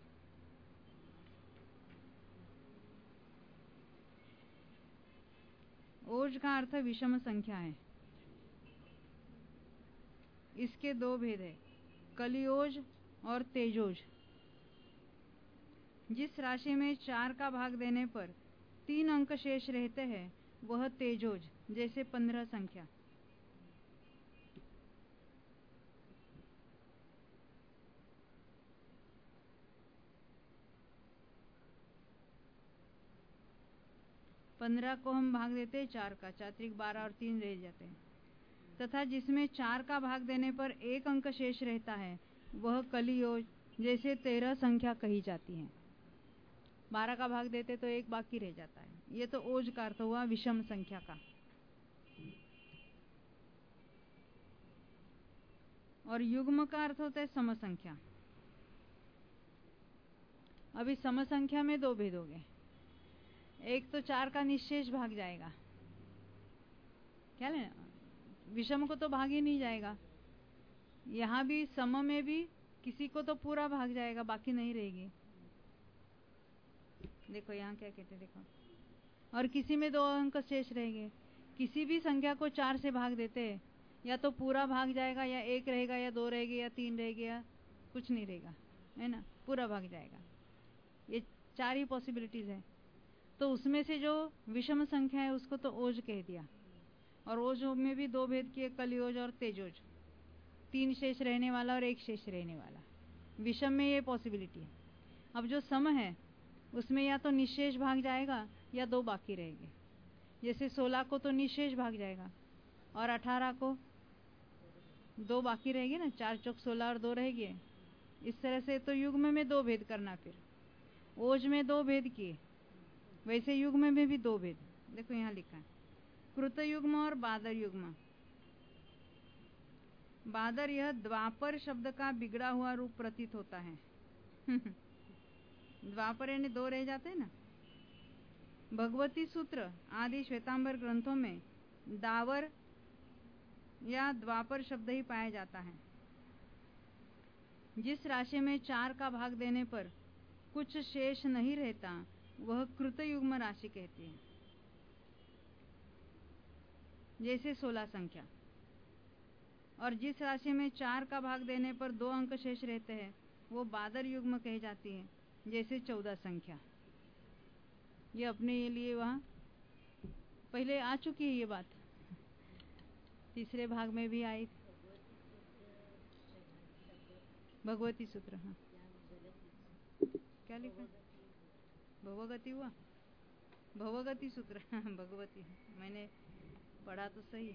ओज का अर्थ विषम संख्या है। इसके 2 भेद है, कलियोज और तेजोज। जिस राशि में 4 का भाग देने पर 3 अंक शेष रहते हैं वह तेजोज, जैसे 15 संख्या। पंद्रह को हम भाग देते हैं 4 का, 4 त्रिक 12 और 3 रह जाते हैं। तथा जिसमें 4 का भाग देने पर 1 अंक शेष रहता है वह कलियोज, जैसे 13 संख्या कही जाती है। 12 का भाग देते तो 1 बाकी रह जाता है। ये तो ओज का अर्थ हुआ विषम संख्या का। और युग्म का अर्थ होता है सम संख्या। अभी सम संख्या में 2 भेद हो गए। एक तो 4 का निशेष भाग जाएगा, क्या लेना, विषम को तो भाग ही नहीं जाएगा। यहां भी सम में भी किसी को तो पूरा भाग जाएगा, बाकी नहीं रहेगी। देखो यहाँ क्या कहते, देखो, और किसी में 2 अंक शेष रहेंगे। किसी भी संख्या को 4 से भाग देते हैं, या तो पूरा भाग जाएगा, या 1 रहेगा, या 2 रहेगी, या 3 रहेगी, या कुछ नहीं रहेगा, है ना, पूरा भाग जाएगा। ये 4 ही पॉसिबिलिटीज है। तो उसमें से जो विषम संख्या है उसको तो ओज कह दिया। और ओज में भी 2 भेद किए, कलियोज और तेजोज। 3 शेष रहने वाला और 1 शेष रहने वाला। विषम में ये पॉसिबिलिटी है। अब जो सम है उसमें या तो निशेष भाग जाएगा या 2 बाकी रहेंगे। जैसे 16 को तो निशेष भाग जाएगा और 18 को 2 बाकी रहेगी ना, 4 चौक 16 और 2 रहेगी। इस तरह से तो युग्म में 2 भेद करना। फिर ओज में 2 भेद किए, वैसे युग्म में भी 2 भेद। देखो यहाँ लिखा है कृत युग्म और बादर युग्म। बादर यह द्वापर शब्द का बिगड़ा हुआ रूप प्रतीत होता है। द्वापर यानी 2 रह जाते हैं ना। भगवती सूत्र आदि श्वेतांबर ग्रंथों में दावर या द्वापर शब्द ही पाया जाता है। जिस राशि में 4 का भाग देने पर कुछ शेष नहीं रहता वह कृत युग्म राशि कहती है, जैसे 16 संख्या। और जिस राशि में 4 का भाग देने पर 2 अंक शेष रहते हैं वो बादर युग्म कही जाती है, जैसे 14 संख्या। ये अपने लिए वहां पहले आ चुकी है ये बात, तीसरे भाग में भी आई। भगवती सूत्र, हाँ क्या लिखा, भगवती हुआ, भगवती सूत्र। भगवती मैंने पढ़ा तो सही।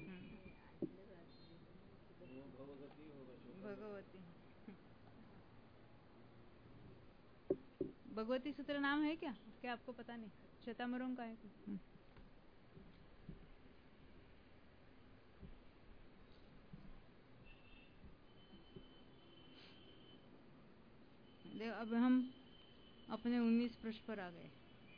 भगवती भगवती सूत्र नाम है क्या? क्या आपको पता नहीं? श्वेतांबरों का है। अब हम अपने 19 पृष्ठ पर आ गए।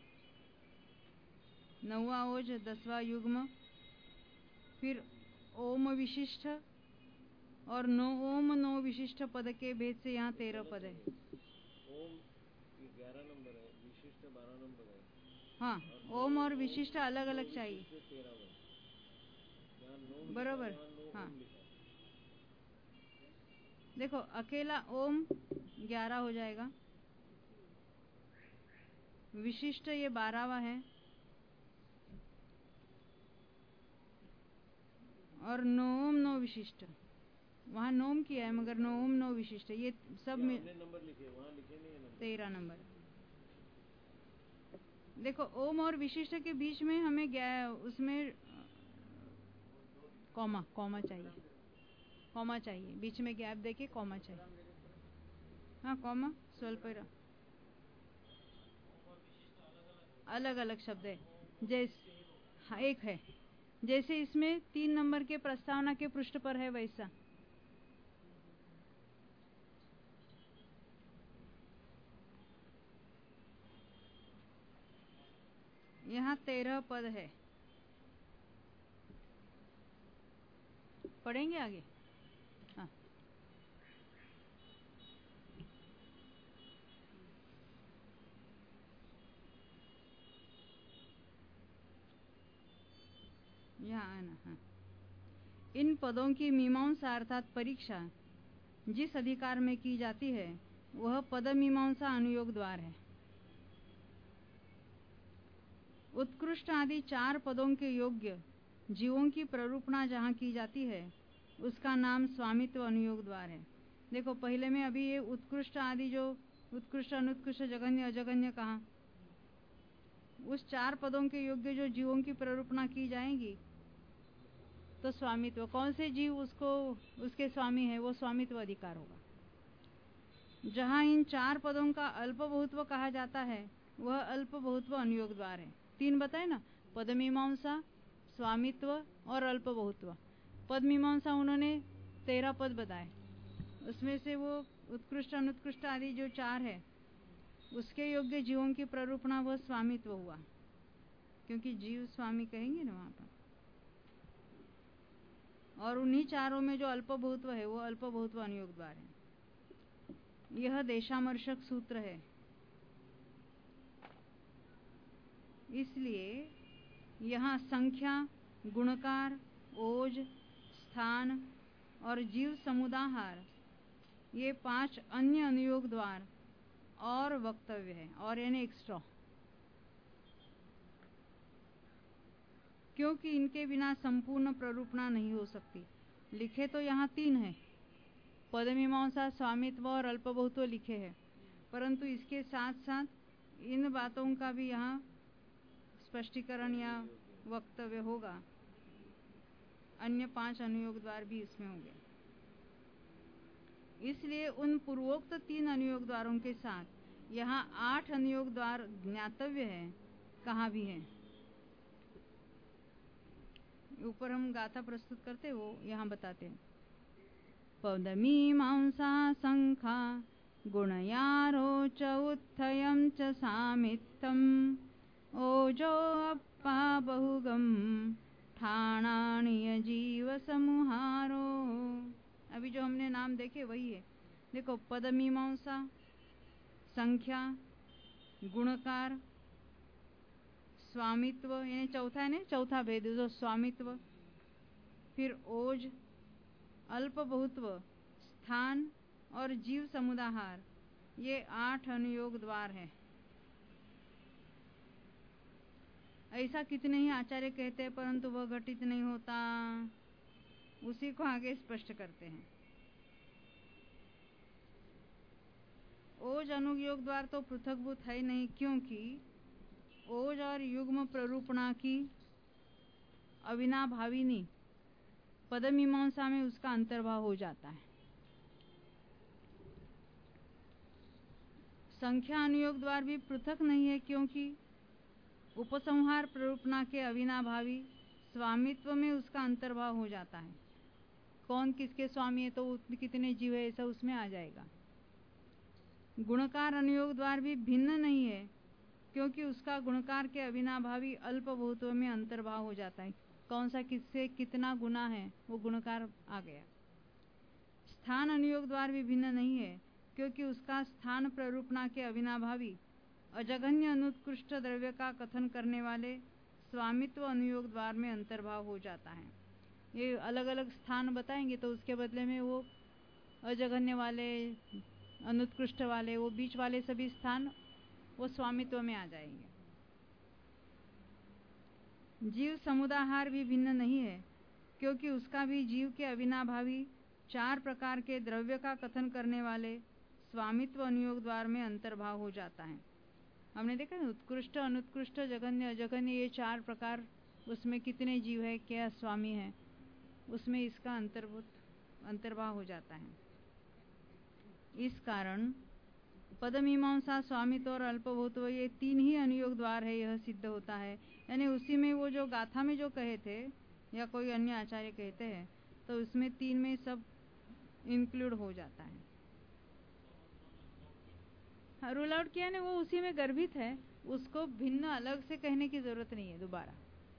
9वां ओज, 10वां युग्म, फिर ओम विशिष्ट और नो ओम नो विशिष्ट पद के भेद से यहाँ 13 पद है।
ओम 11 नंबर है, विशिष्ट 12 नंबर है।
हाँ, ओम और विशिष्ट अलग अलग चाहिए, बरोबर। हाँ देखो, अकेला ओम 11 हो जाएगा, विशिष्ट ये 12वां है, और नोम नो विशिष्ट, वहाँ नोम किया है मगर नोम नो विशिष्ट, ये सब में
नंबर लिखे, वहाँ लिखे नहीं है नंबर।
13 नंबर। देखो ओम और विशिष्ट के बीच में हमें उसमें कॉमा चाहिए, कॉमा चाहिए, बीच में गैप देके कॉमा चाहिए। हाँ कॉमा स्वल्परा अलग अलग शब्द है। जैसे हाँ एक है, जैसे इसमें 3 नंबर के प्रस्तावना के पृष्ठ पर है वैसा। यहाँ 13 पद है, पढ़ेंगे आगे। हाँ यहाँ है ना, हाँ। इन पदों की मीमांसा अर्थात परीक्षा जिस अधिकार में की जाती है वह पद मीमांसा अनुयोग द्वार है। उत्कृष्ट आदि 4 पदों के योग्य जीवों की प्ररूपणा जहाँ की जाती है उसका नाम स्वामित्व अनुयोग द्वार है। देखो पहले में अभी ये उत्कृष्ट आदि जो उत्कृष्ट अनुत्कृष्ट जघन्य अजघन्य कहा, उस 4 पदों के योग्य जो जीवों की प्ररूपणा की जाएगी तो स्वामित्व, कौन से जीव उसको उसके स्वामी है वो स्वामित्व अधिकार होगा। जहाँ इन 4 पदों का अल्प बहुत्व कहा जाता है वह अल्प बहुत्व अनुयोग द्वार है। 3 बताए ना, पद मीमांसा, स्वामित्व और अल्प बहुत्व। पद मीमांसा उन्होंने 13 पद बताए, उसमें से वो उत्कृष्ट अनुत्कृष्ट आदि जो 4 है उसके योग्य जीवों की प्ररूपणा वह स्वामित्व हुआ, क्योंकि जीव स्वामी कहेंगे ना वहां पर। और उन्हीं 4 में जो अल्प बहुत्व है वो अल्प बहुत्व अनुयोग द्वार है। यह देशामर्शक सूत्र है, इसलिए यहाँ संख्या, गुणकार, ओज, स्थान और जीव समुदाहार ये 5 अन्य अनुयोग द्वार और वक्तव्य है, और यानी एक्स्ट्रा, क्योंकि इनके बिना संपूर्ण प्ररूपणा नहीं हो सकती। लिखे तो यहाँ 3 है, पद मीमांसा, स्वामित्व और अल्प बहुत्व लिखे हैं, परंतु इसके साथ साथ इन बातों का भी यहाँ स्पष्टीकरण या वक्तव्य होगा। अन्य 5 अनुयोग द्वार भी इसमें होंगे। इसलिए उन पूर्वोक्त 3 अनुयोग द्वारों के साथ यहाँ 8 अनुयोग द्वार ज्ञातव्य है, कहाँ भी है। ऊपर हम गाथा प्रस्तुत करते वो यहाँ बताते हैं। पदमीमांसा संखा गुणयारो च उत्थयं च सामित्तम् ओजो अप्पा बहुगम ठाणानीय जीव समुहारो। अभी जो हमने नाम देखे वही है। देखो पद मीमांसा, संख्या, गुणकार, स्वामित्व, यानी चौथा है ना, चौथा भेद जो स्वामित्व, फिर ओज, अल्प बहुत्व, स्थान और जीव समुदाहार, ये 8 अनुयोग द्वार है। ऐसा कितने ही आचार्य कहते हैं, परंतु वह घटित नहीं होता, उसी को आगे स्पष्ट करते हैं। ओज अनुयोग द्वार तो पृथकभूत है नहीं, क्योंकि ओज और युग्म प्ररूपणा की अविनाभाविनी पद मीमांसा में उसका अंतर्भाव हो जाता है। संख्या अनुयोग द्वार भी पृथक नहीं है, क्योंकि उपसंहार प्ररूपणा के अविनाभावी स्वामित्व में उसका अंतर्भाव हो जाता है। कौन किसके स्वामी है तो कितने जीव है ऐसा उसमें आ जाएगा। गुणकार अनुयोग द्वार भी भिन्न नहीं है, क्योंकि उसका गुणकार के अविनाभावी अल्प बहुत्व में अंतर्भाव हो जाता है। कौन सा किससे कितना गुना है वो गुणकार आ गया। स्थान अनुयोग द्वार भी भिन्न नहीं है, क्योंकि उसका स्थान प्ररूपणा के अविनाभावी अजघन्य अनुत्कृष्ट द्रव्य का कथन करने वाले स्वामित्व अनुयोग द्वार में अंतर्भाव हो जाता है। ये अलग अलग स्थान बताएंगे तो उसके बदले में वो अजघन्य वाले, अनुत्कृष्ट वाले, वो बीच वाले सभी स्थान वो स्वामित्व में आ जाएंगे। जीव समुदाहार भी भिन्न नहीं है, क्योंकि उसका भी जीव के अविनाभावी 4 प्रकार के द्रव्य का कथन करने वाले स्वामित्व अनुयोग द्वार में अंतर्भाव हो जाता है। हमने देखा ना, उत्कृष्ट, अनुत्कृष्ट, जघन्य, अजघन्य, ये 4 प्रकार, उसमें कितने जीव है, क्या स्वामी है, उसमें इसका अंतर्भाव हो जाता है। इस कारण पद मीमांसा, स्वामित्व और अल्पभूत्व ये 3 ही अनुयोग द्वार है, यह सिद्ध होता है। यानी उसी में वो जो गाथा में जो कहे थे या कोई अन्य आचार्य कहते हैं तो उसमें 3 में सब इंक्लूड हो जाता है। रूल आउट किया ना, वो उसी में गर्भित है, उसको भिन्न अलग से कहने की जरूरत नहीं है दोबारा।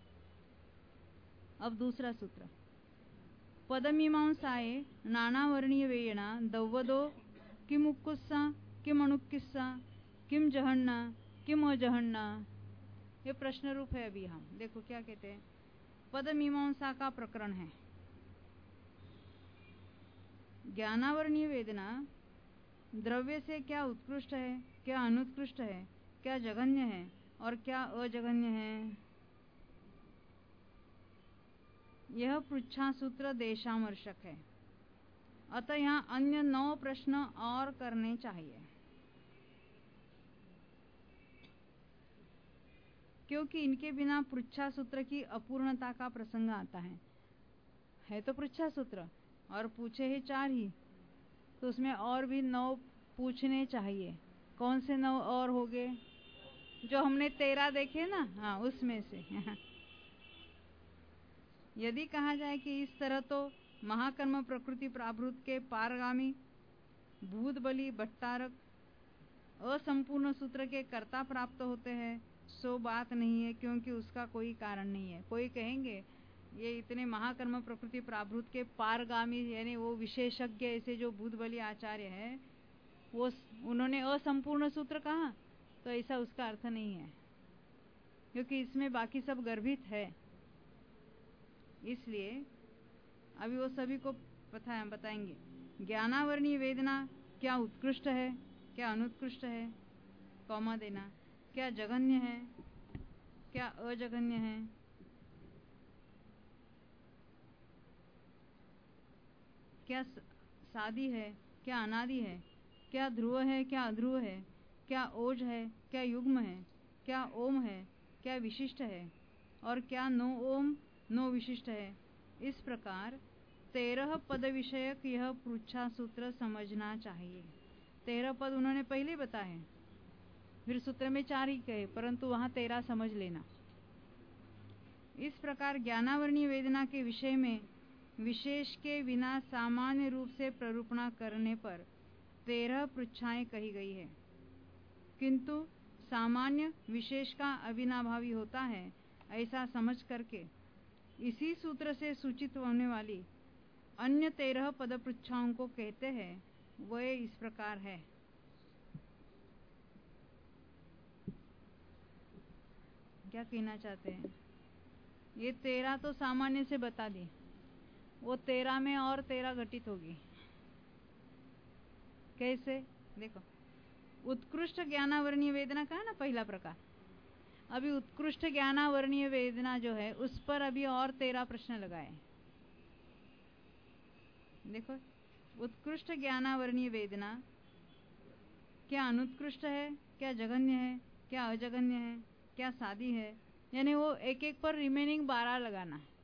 अब दूसरा सूत्र, पदमीमांसाए नानावर्णीय वेयणा दव्वदो किम उक्कुस्सा किम अणुक्किस्सा किम जहन्ना किम अजहन्ना, ये प्रश्न रूप है। अभी हम देखो क्या कहते हैं। पद मीमांसा का प्रकरण है। ज्ञानावरणीय वेदना द्रव्य से क्या उत्कृष्ट है, क्या अनुत्कृष्ट है, क्या जघन्य है और क्या अजघन्य है, यह पृच्छा सूत्र देशामर्शक है। अतः यहाँ अन्य 9 प्रश्न और करने चाहिए, क्योंकि इनके बिना पृच्छा सूत्र की अपूर्णता का प्रसंग आता है तो पृच्छा सूत्र और पूछे ही 4 ही, तो उसमें और भी 9 पूछने चाहिए। कौन से 9 और हो गए? जो हमने 13 देखे ना, हाँ उसमें से यदि कहा जाए कि इस तरह तो महाकर्म प्रकृति प्राभृत के पारगामी भूत बलि भट्टारक असंपूर्ण सूत्र के कर्ता प्राप्त होते हैं, सो बात नहीं है, क्योंकि उसका कोई कारण नहीं है। कोई कहेंगे ये इतने महाकर्म प्रकृति प्राभृत के पारगामी यानी वो विशेषज्ञ ऐसे जो भूत बलि आचार्य है वो उन्होंने असंपूर्ण सूत्र कहा, तो ऐसा उसका अर्थ नहीं है, क्योंकि इसमें बाकी सब गर्भित है। इसलिए अभी वो सभी को बताएंगे। ज्ञानावरणीय वेदना क्या उत्कृष्ट है, क्या अनुत्कृष्ट है, कॉमा देना, क्या जघन्य है, क्या अजघन्य है, क्या सादी है, क्या अनादि है, क्या ध्रुव है, क्या अध्रुव है, क्या ओज है, क्या युग्म है, क्या ओम है, क्या विशिष्ट है और क्या नो ओम नो विशिष्ट है। इस प्रकार 13 पद विषयक यह पृच्छा सूत्र समझना चाहिए। 13 पद उन्होंने पहले बताए, फिर सूत्र में 4 ही कहे, परंतु वहां 13 समझ लेना। इस प्रकार ज्ञानावरणीय वेदना के विषय में विशेष के बिना सामान्य रूप से प्ररूपणा करने पर 13 पृच्छाएं कही गई है, किंतु सामान्य विशेष का अविनाभावी होता है, ऐसा समझ करके इसी सूत्र से सूचित होने वाली अन्य 13 पद पृच्छाओं को कहते हैं। वह इस प्रकार है। क्या कहना चाहते हैं? ये 13 तो सामान्य से बता दी, वो 13 में और 13 घटित होगी। कैसे? देखो, उत्कृष्ट ज्ञानावरणीय वेदना का है ना पहला प्रकार। अभी उत्कृष्ट ज्ञानावरणीय वेदना जो है उस पर अभी और 13 प्रश्न लगाए। देखो, उत्कृष्ट ज्ञानावरणीय वेदना क्या अनुत्कृष्ट है, क्या जघन्य है, क्या अजघन्य है, क्या सादी है, यानी वो एक एक पर रिमेनिंग 12 लगाना है।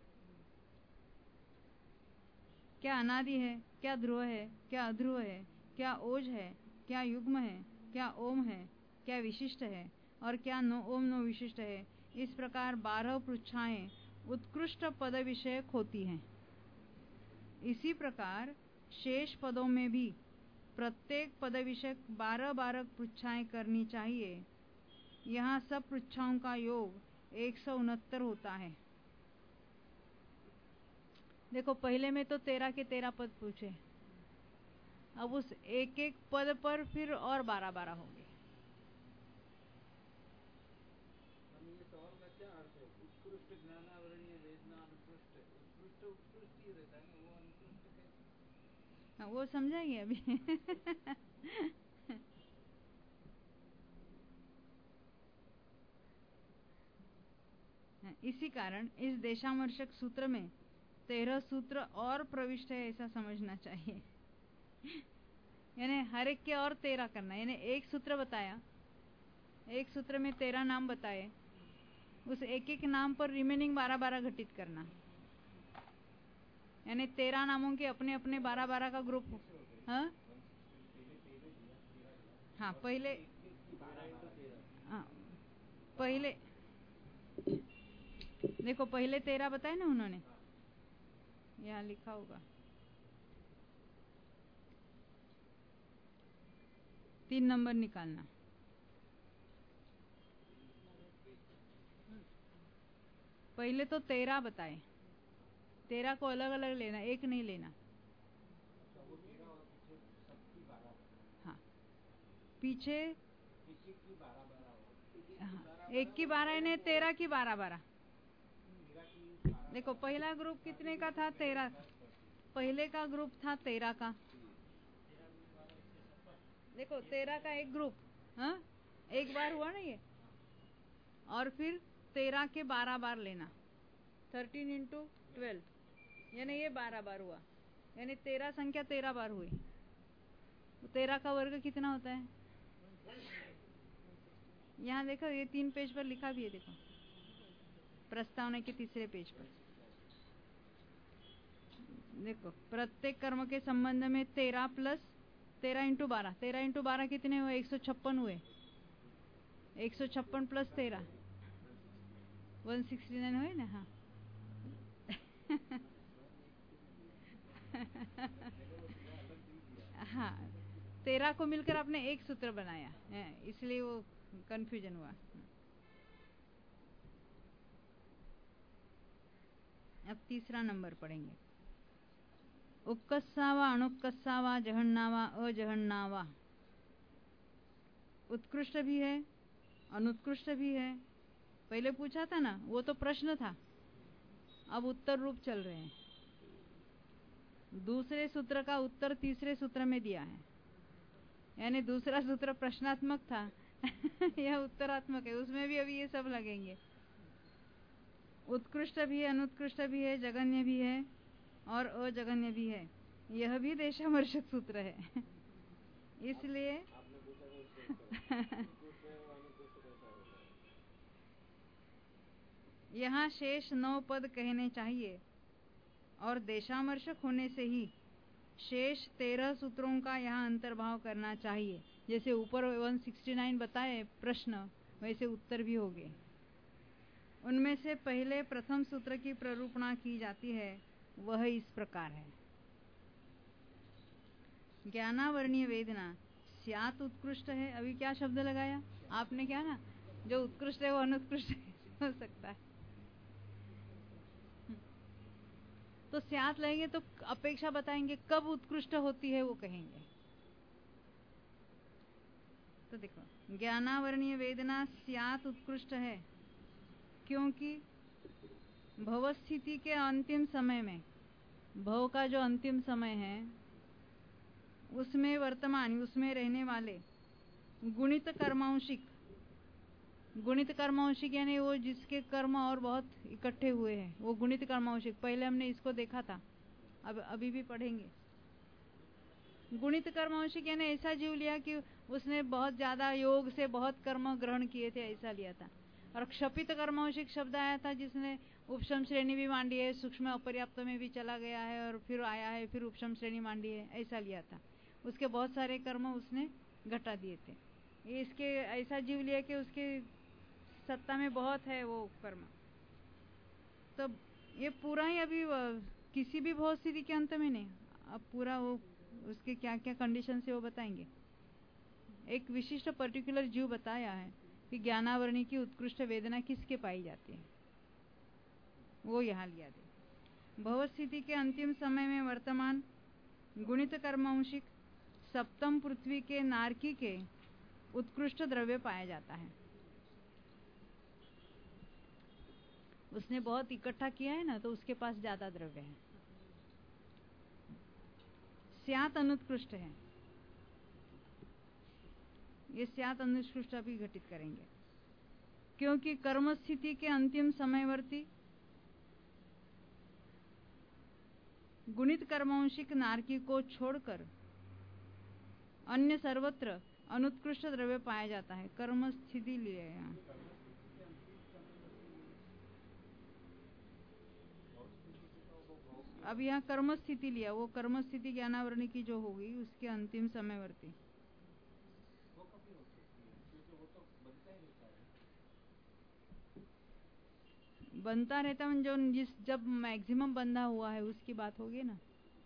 क्या अनादि है, क्या ध्रुव है, क्या अध्रुव है, क्या ओज है, क्या युग्म है, क्या ओम है, क्या विशिष्ट है और क्या नो ओम नो विशिष्ट है। इस प्रकार 12 पृच्छाएं उत्कृष्ट पद विषयक होती हैं। इसी प्रकार शेष पदों में भी प्रत्येक पद विषयक 12 पृच्छाएं करनी चाहिए। यहाँ सब पृच्छाओं का योग 169 होता है। देखो, पहले में तो 13 के 13 पद पूछे, अब उस एक एक पद पर फिर और 12 होंगे।
ये सवाल का क्या अर्थ है? उत्कृष्ट ज्ञानावरणीय वेदना अनुत्कृष्ट, उत्कृष्ट उत्कृष्ट ही रहता है ना, वो अनुत्कृष्ट कैसे?
हाँ, वो समझाएंगे अभी। इसी कारण इस देशामर्शक सूत्र में 13 सूत्र और प्रविष्ट है, ऐसा समझना चाहिए। यानी हर एक के और 13 करना, यानी एक सूत्र बताया, एक सूत्र में 13 नाम बताए, उस एक एक नाम पर रिमेनिंग 12 घटित करना, यानी 13 नामों के अपने अपने 12 का ग्रुप। हाँ हाँ, पहले देखो, पहले 13 बताए ना उन्होंने, यहाँ लिखा होगा 3 नंबर निकालना। पहले तो 13 बताए, 13 को अलग अलग लेना, एक नहीं लेना। हाँ, पीछे हाँ, एक की 12 ने 13 की 12। देखो पहला ग्रुप कितने का था? 13। पहले का ग्रुप था 13 का। देखो 13 का एक ग्रुप, हाँ एक बार हुआ ना ये, और फिर 13 के 12 बार लेना, 13 इंटू 12, यानी ये 12 बार हुआ, यानी 13 संख्या 13 बार हुई। तो 13 का वर्ग कितना होता है? यहाँ देखो ये 3 पेज पर लिखा भी है, देखो प्रस्तावना के 3रे पेज पर देखो, प्रत्येक कर्म के संबंध में 13 प्लस 13 इंटू 12, 13 इंटू 12 कितने हुए? 156 हुए। 156 प्लस 13 169 हुए ना। हाँ हाँ 13 को मिलकर आपने एक सूत्र बनाया है, इसलिए वो कंफ्यूजन हुआ। अब तीसरा नंबर पढ़ेंगे। उपकस्सावा, अनुपकस्सावा, जहन्नावा, अजहन्नावा। उत्कृष्ट भी है, अनुत्कृष्ट भी है। पहले पूछा था ना, वो तो प्रश्न था, अब उत्तर रूप चल रहे हैं। दूसरे सूत्र का उत्तर तीसरे सूत्र में दिया है, यानी दूसरा सूत्र प्रश्नात्मक था यह उत्तरात्मक है, उसमें भी अभी ये सब लगेंगे। उत्कृष्ट भी है, अनुत्कृष्ट भी है, जगन्य भी है और अजगन्य भी है। यह भी देशामर्शक सूत्र है इसलिए यहाँ शेष 9 पद कहने चाहिए और देशामर्शक होने से ही शेष 13 सूत्रों का यहाँ अंतर्भाव करना चाहिए। जैसे ऊपर 169 बताए प्रश्न, वैसे उत्तर भी होंगे। उनमें से पहले प्रथम सूत्र की प्ररूपणा की जाती है, वह इस प्रकार है। ज्ञानावर्णीय वेदना स्यात् उत्कृष्ट है। अभी क्या शब्द लगाया आपने? क्या ना, जो उत्कृष्ट है वो अनुत्कृष्ट हो सकता है। तो स्यात् लेंगे तो अपेक्षा बताएंगे, कब उत्कृष्ट होती है वो कहेंगे। तो देखो, ज्ञानावर्णीय वेदना स्यात् उत्कृष्ट है क्योंकि भवस्थिति के अंतिम समय में, भव का जो अंतिम समय है उसमें वर्तमान, उसमें रहने वाले गुणित कर्मांशिक, गुणित कर्मांशिक यानी वो जिसके कर्म और बहुत इकट्ठे हुए हैं, वो गुणित कर्मांशिक। पहले हमने इसको देखा था, अब अभी भी पढ़ेंगे। गुणित कर्मांशिक यानी ऐसा जीव लिया कि उसने बहुत ज्यादा योग से बहुत कर्म ग्रहण किए थे, ऐसा लिया था। और क्षपित कर्मांशिक शब्द आया था जिसने उपशम श्रेणी भी मांडी है, सूक्ष्म अपर्याप्त में भी चला गया है और फिर आया है, फिर उपशम श्रेणी मांडी है, ऐसा लिया था। उसके बहुत सारे कर्म उसने घटा दिए थे। ये इसके ऐसा जीव लिया कि उसके सत्ता में बहुत है वो कर्म। तो ये पूरा ही अभी किसी भी भौत स्थिति के अंत में नहीं, अब पूरा वो उसके क्या क्या कंडीशन से वो बताएंगे। एक विशिष्ट पर्टिकुलर जीव बताया है कि ज्ञानावरणी की उत्कृष्ट वेदना किसके पाई जाती है, वो यहाँ लिया दे। भवस्थिति के अंतिम समय में वर्तमान गुणित कर्मांशिक सप्तम पृथ्वी के नारकी के उत्कृष्ट द्रव्य पाया जाता है। उसने बहुत इकट्ठा किया है ना, तो उसके पास ज्यादा द्रव्य है। स्यात् अनुत्कृष्ट है, ये स्यात् अनुत्कृष्ट भी घटित करेंगे क्योंकि कर्म स्थिति के अंतिम समयवर्ती गुणित कर्मांशिक नारकी को छोड़कर अन्य सर्वत्र अनुत्कृष्ट द्रव्य पाया जाता है। कर्म स्थिति लिए यहाँ, अब यहाँ कर्म स्थिति लिया, वो कर्म स्थिति ज्ञानावरणी की जो होगी उसके अंतिम समयवर्ती बनता रहता है, जो जिस जब मैक्सिमम बंधा हुआ है उसकी बात होगी ना।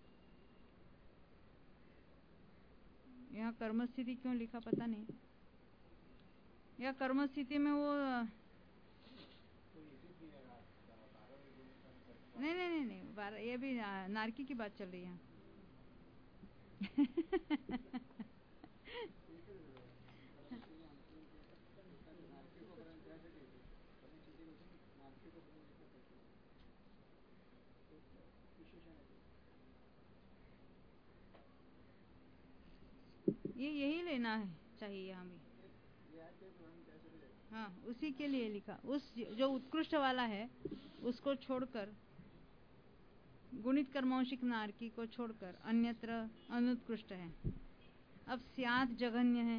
यहाँ कर्म स्थिति क्यों लिखा पता नहीं। यहाँ कर्म स्थिति में वो नहीं, ये भी नारकी की बात चल रही है ये यही लेना है चाहिए यहाँ भी। हाँ, उसी के लिए लिखा, उस जो उत्कृष्ट वाला है उसको छोड़कर, गुणित कर्मौशिक नारकी को छोड़कर अन्यत्र अनुत्कृष्ट है। अब स्यात् जघन्य है।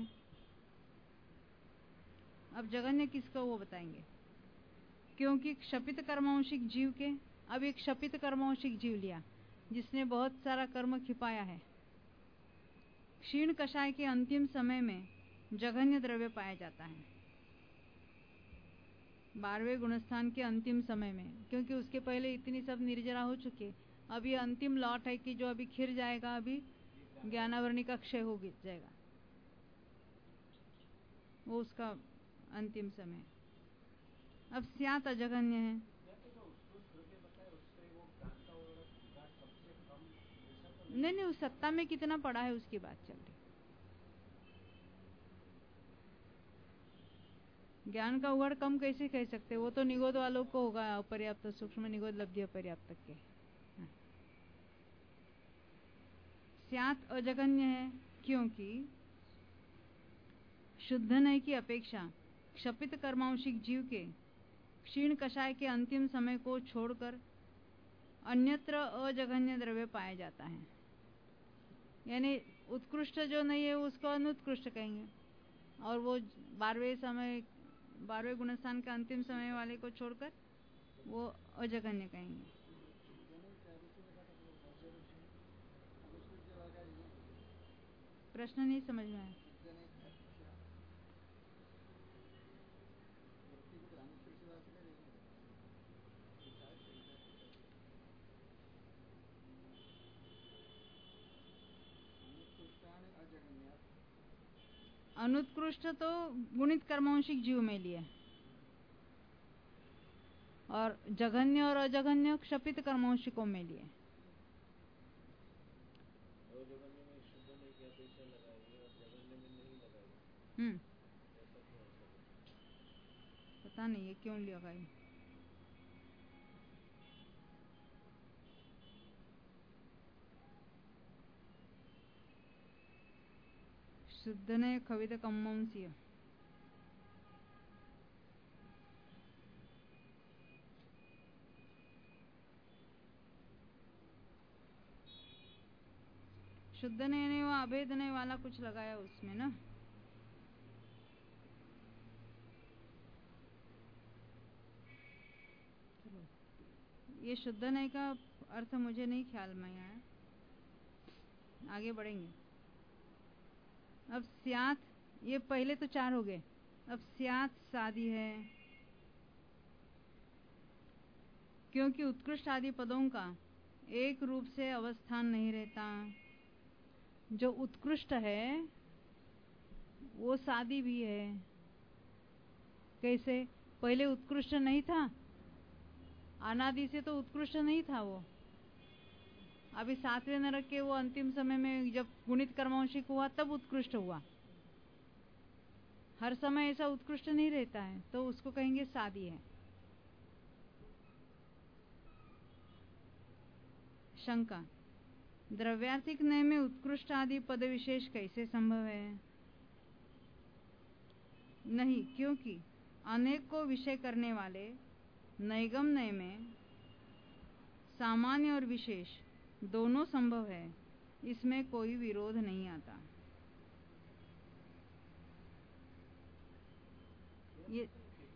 अब जघन्य किसको वो बताएंगे, क्योंकि क्षपित कर्मौशिक जीव के, अब एक क्षपित कर्मौशिक जीव लिया जिसने बहुत सारा कर्म खिपाया है। क्षीण कषाय के अंतिम समय में जघन्य द्रव्य पाया जाता है, 12वें गुणस्थान के अंतिम समय में, क्योंकि उसके पहले इतनी सब निर्जरा हो चुके। अब ये अंतिम लॉट है कि जो अभी खिर जाएगा, अभी ज्ञानावरणी का क्षय हो जाएगा, वो उसका अंतिम समय। अब स्यात् अजघन्य है। नहीं, उस सत्ता में कितना पड़ा है उसकी बात चल रही। ज्ञान का उघाड़ कम कैसे कह सकते, वो तो निगोद वालों को होगा, अपर्याप्त सूक्ष्म निगोद लब्धि अपर्याप्त के। हाँ। स्यात् अजघन्य है क्योंकि शुद्ध नय की अपेक्षा क्षपित कर्मांशिक जीव के क्षीण कषाय के अंतिम समय को छोड़कर अन्यत्र अजघन्य द्रव्य पाया जाता है। यानी उत्कृष्ट जो नहीं है उसको अनुत्कृष्ट कहेंगे, और वो 12वें गुणस्थान के अंतिम समय वाले को छोड़कर वो अजघन्य कहेंगे। प्रश्न नहीं समझ में आया। अनुत्कृष्ट तो गुणित कर्मवंशिक जीव में लिए, और जघन्य और अजघन्य क्षपित कर्मवंशिकों में लिए। पता नहीं है क्यों लगाई। शुद्ध ने खवित कम्मंसीय। शुद्ध ने वो अभेद ने वाला कुछ लगाया उसमें ना। ये शुद्ध नय का अर्थ मुझे नहीं ख्याल में आया, आगे बढ़ेंगे। अब स्यात्, ये पहले तो 4 हो गए। अब स्यात् सादी है क्योंकि उत्कृष्ट आदि पदों का एक रूप से अवस्थान नहीं रहता। जो उत्कृष्ट है वो सादी भी है। कैसे? पहले उत्कृष्ट नहीं था, अनादि से तो उत्कृष्ट नहीं था वो। अभी 7वें नरक के वो अंतिम समय में जब गुणित कर्मवंशिक हुआ तब उत्कृष्ट हुआ। हर समय ऐसा उत्कृष्ट नहीं रहता है, तो उसको कहेंगे सादी है। शंका, द्रव्यार्थिक नय में उत्कृष्ट आदि पद विशेष कैसे संभव है? नहीं, क्योंकि अनेक को विषय करने वाले नैगम नय में सामान्य और विशेष दोनों संभव है, इसमें कोई विरोध नहीं आता। ये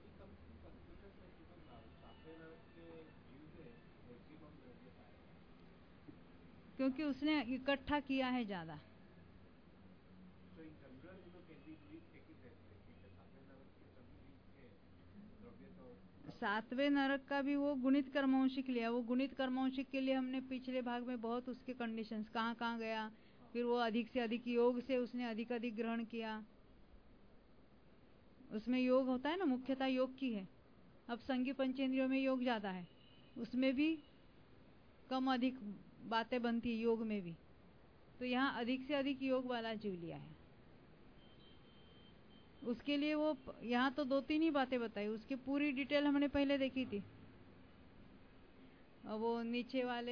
क्योंकि उसने इकट्ठा किया है ज्यादा। 7वें नरक का भी वो गुणित कर्मवंशिक लिया। वो गुणित कर्मवंशिक के लिए हमने पिछले भाग में बहुत उसके कंडीशंस कहाँ गया, फिर वो अधिक से अधिक योग से उसने अधिक अधिक ग्रहण किया। उसमें योग होता है ना, मुख्यता योग की है। अब संगी पंचेंद्रियों में योग ज्यादा है, उसमें भी कम अधिक बातें बनती है योग में भी। तो यहाँ अधिक से अधिक योग वाला जीव लिया है। उसके लिए वो यहाँ तो 2-3 ही बातें बताई, उसकी पूरी डिटेल हमने पहले देखी थी। वो नीचे वाले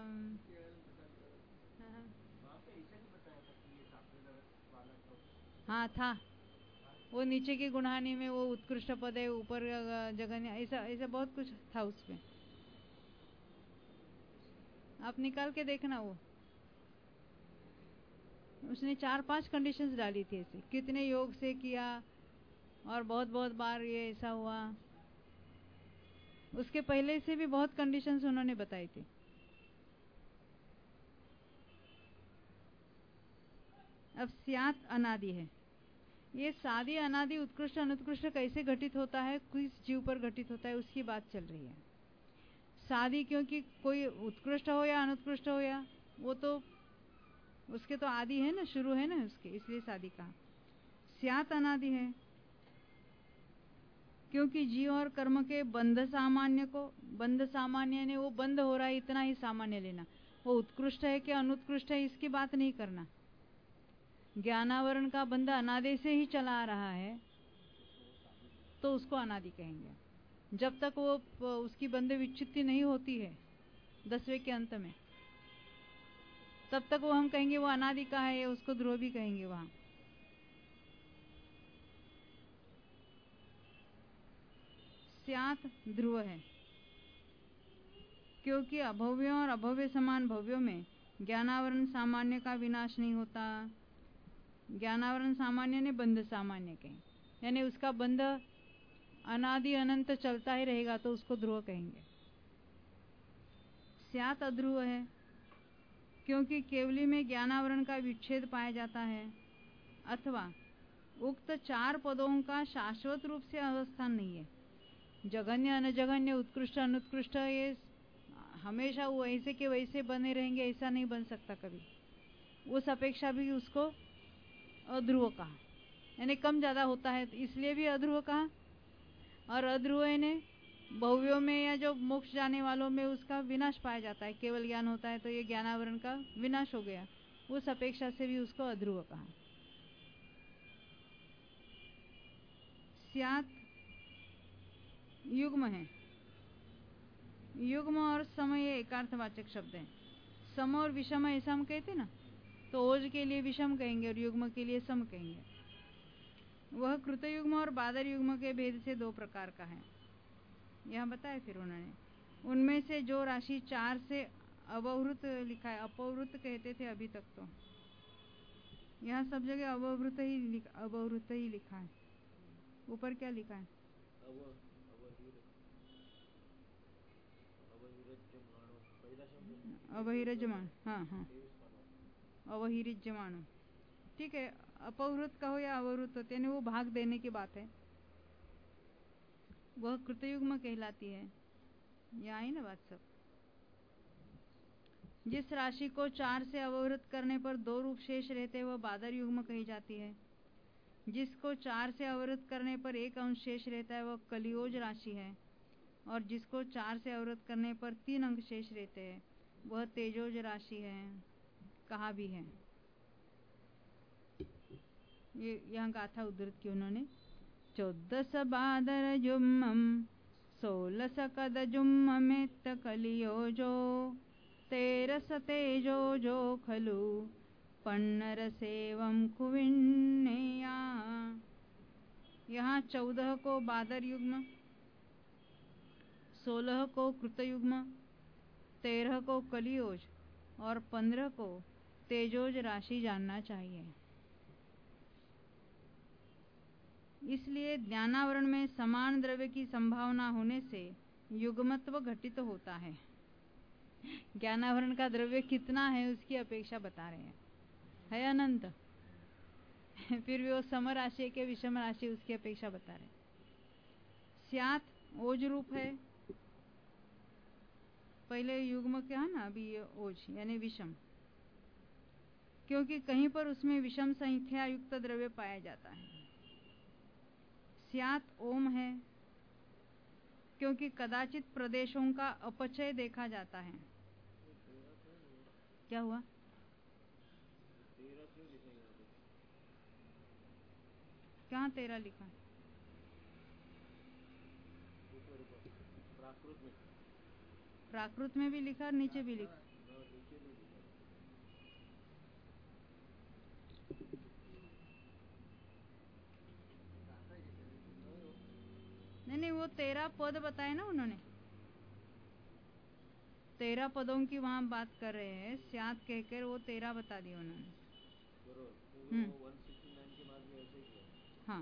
हाँ था, वो नीचे की गुणहानी में वो उत्कृष्ट पद है, ऊपर जगन्य, ऐसा ऐसा बहुत कुछ था उसमें। आप निकाल के देखना, वो उसने 4-5 कंडीशंस डाली थी ऐसे, कितने योग से किया और बहुत बहुत बार ये ऐसा हुआ। उसके पहले से भी बहुत कंडीशंस उन्होंने बताई थी। अब स्यात् अनादि है। ये सादी अनादि उत्कृष्ट अनुत्कृष्ट कैसे घटित होता है, किस जीव पर घटित होता है, उसकी बात चल रही है। सादी क्योंकि कोई उत्कृष्ट हो या अनुत्कृष्ट हो, या वो तो उसके तो आदि है ना, शुरू है ना उसके, इसलिए सादी कहा। स्यात् अनादि है क्योंकि जीव और कर्म के बंध सामान्य को, बंध सामान्य ने वो बंद हो रहा है इतना ही सामान्य लेना, वो उत्कृष्ट है कि अनुत्कृष्ट है इसकी बात नहीं करना। ज्ञानावरण का बंध अनादि से ही चला आ रहा है तो उसको अनादि कहेंगे। जब तक वो उसकी बंध विच्छित्ति नहीं होती है 10वें के अंत में, तब तक वो हम कहेंगे वो अनादि का है, उसको ध्रुव भी कहेंगे वहां। स्यात् ध्रुव है क्योंकि अभव्यों और अभव्य समान भव्यों में ज्ञानावरण सामान्य का विनाश नहीं होता। ज्ञानावरण सामान्य ने बंध सामान्य कहें, यानी उसका बंध अनादि अनंत चलता ही रहेगा तो उसको ध्रुव कहेंगे। स्यात् अध्रुव है क्योंकि केवली में ज्ञानावरण का विच्छेद पाया जाता है, अथवा उक्त 4 पदों का शाश्वत रूप से अवस्थान नहीं है। जघन्य अनजघन्य उत्कृष्ट अनुत्कृष्ट ये हमेशा वो ऐसे के वैसे बने रहेंगे, ऐसा नहीं बन सकता कभी। उस अपेक्षा भी उसको अध्रुव कहा, यानी कम ज्यादा होता है इसलिए भी अध्रुव कहा। और अध्रुव ने भव्यों में या जो मोक्ष जाने वालों में उसका विनाश पाया जाता है, केवल ज्ञान होता है तो ये ज्ञानावरण का विनाश हो गया, उस अपेक्षा से भी उसको अध्रुव कहा। स्यात् युग्म है। युग्म और सम ये एकार्थवाचक शब्द है। सम और विषम ऐसा हम कहते ना, तो ओज के लिए विषम कहेंगे और युग्म के लिए सम कहेंगे। वह कृतयुग्म और बादर युग्म के भेद से 2 प्रकार का है, यहाँ बताया फिर उन्होंने। उनमें से जो राशि 4 से अववृत लिखा है, अपवृत कहते थे अभी तक, तो यहाँ सब जगह अववृत ही लिखा है। ऊपर क्या लिखा है? अवहिरज्यमान, हाँ हाँ, अवहिरज्यमान, ठीक है। अपवृत कहो या अववृत होते हैं, वो भाग देने की बात है, वह कृतयुग्म कहलाती है। यहाँ आई ना बात सब। जिस राशि को 4 से अववृत करने पर 2 रूप शेष रहते वह बादर युग्म कही जाती है। जिसको 4 से अववृत करने पर 1 अंश शेष रहता है वह कलियोज राशि है, और जिसको 4 से अववृत करने पर 3 अंक शेष रहते हैं वह तेजोज राशि है, कहा भी है। ये यहाँ गाथा उद्धृत की उन्होंने। 14 बादर जुम्मम 16 कद जुम्ममेत्त कलियोजो 13 तेजो जो खलु पन्नर सेवम कुविन्नेया। यहाँ 14 को बादर युग्म, 16 को कृतयुग्म, 13 को कलियोज और 15 को तेजोज राशि जानना चाहिए। इसलिए ज्ञानावरण में समान द्रव्य की संभावना होने से युग्मत्व घटित होता है। ज्ञानावरण का द्रव्य कितना है उसकी अपेक्षा बता रहे हैं, है अनंत फिर भी वो सम राशि के विषम राशि उसकी अपेक्षा बता रहे हैं। स्यात् ओज रूप है, पहले युग्म क्या है ना, अभी ये ओज यानी विषम, क्योंकि कहीं पर उसमें विषम संख्या युक्त द्रव्य पाया जाता है। स्यात् ओम है क्योंकि कदाचित प्रदेशों का अपचय देखा जाता है। क्या हुआ? कहाँ 13 लिखा? प्राकृत में भी लिखा और नीचे भी लिखा। नहीं, वो 13 पद बताए ना उन्होंने, 13 पदों की वहां बात कर रहे हैं, स्यात कहकर वो 13 बता दिए उन्होंने।
169 के बाद भी ऐसे ही है।
हाँ,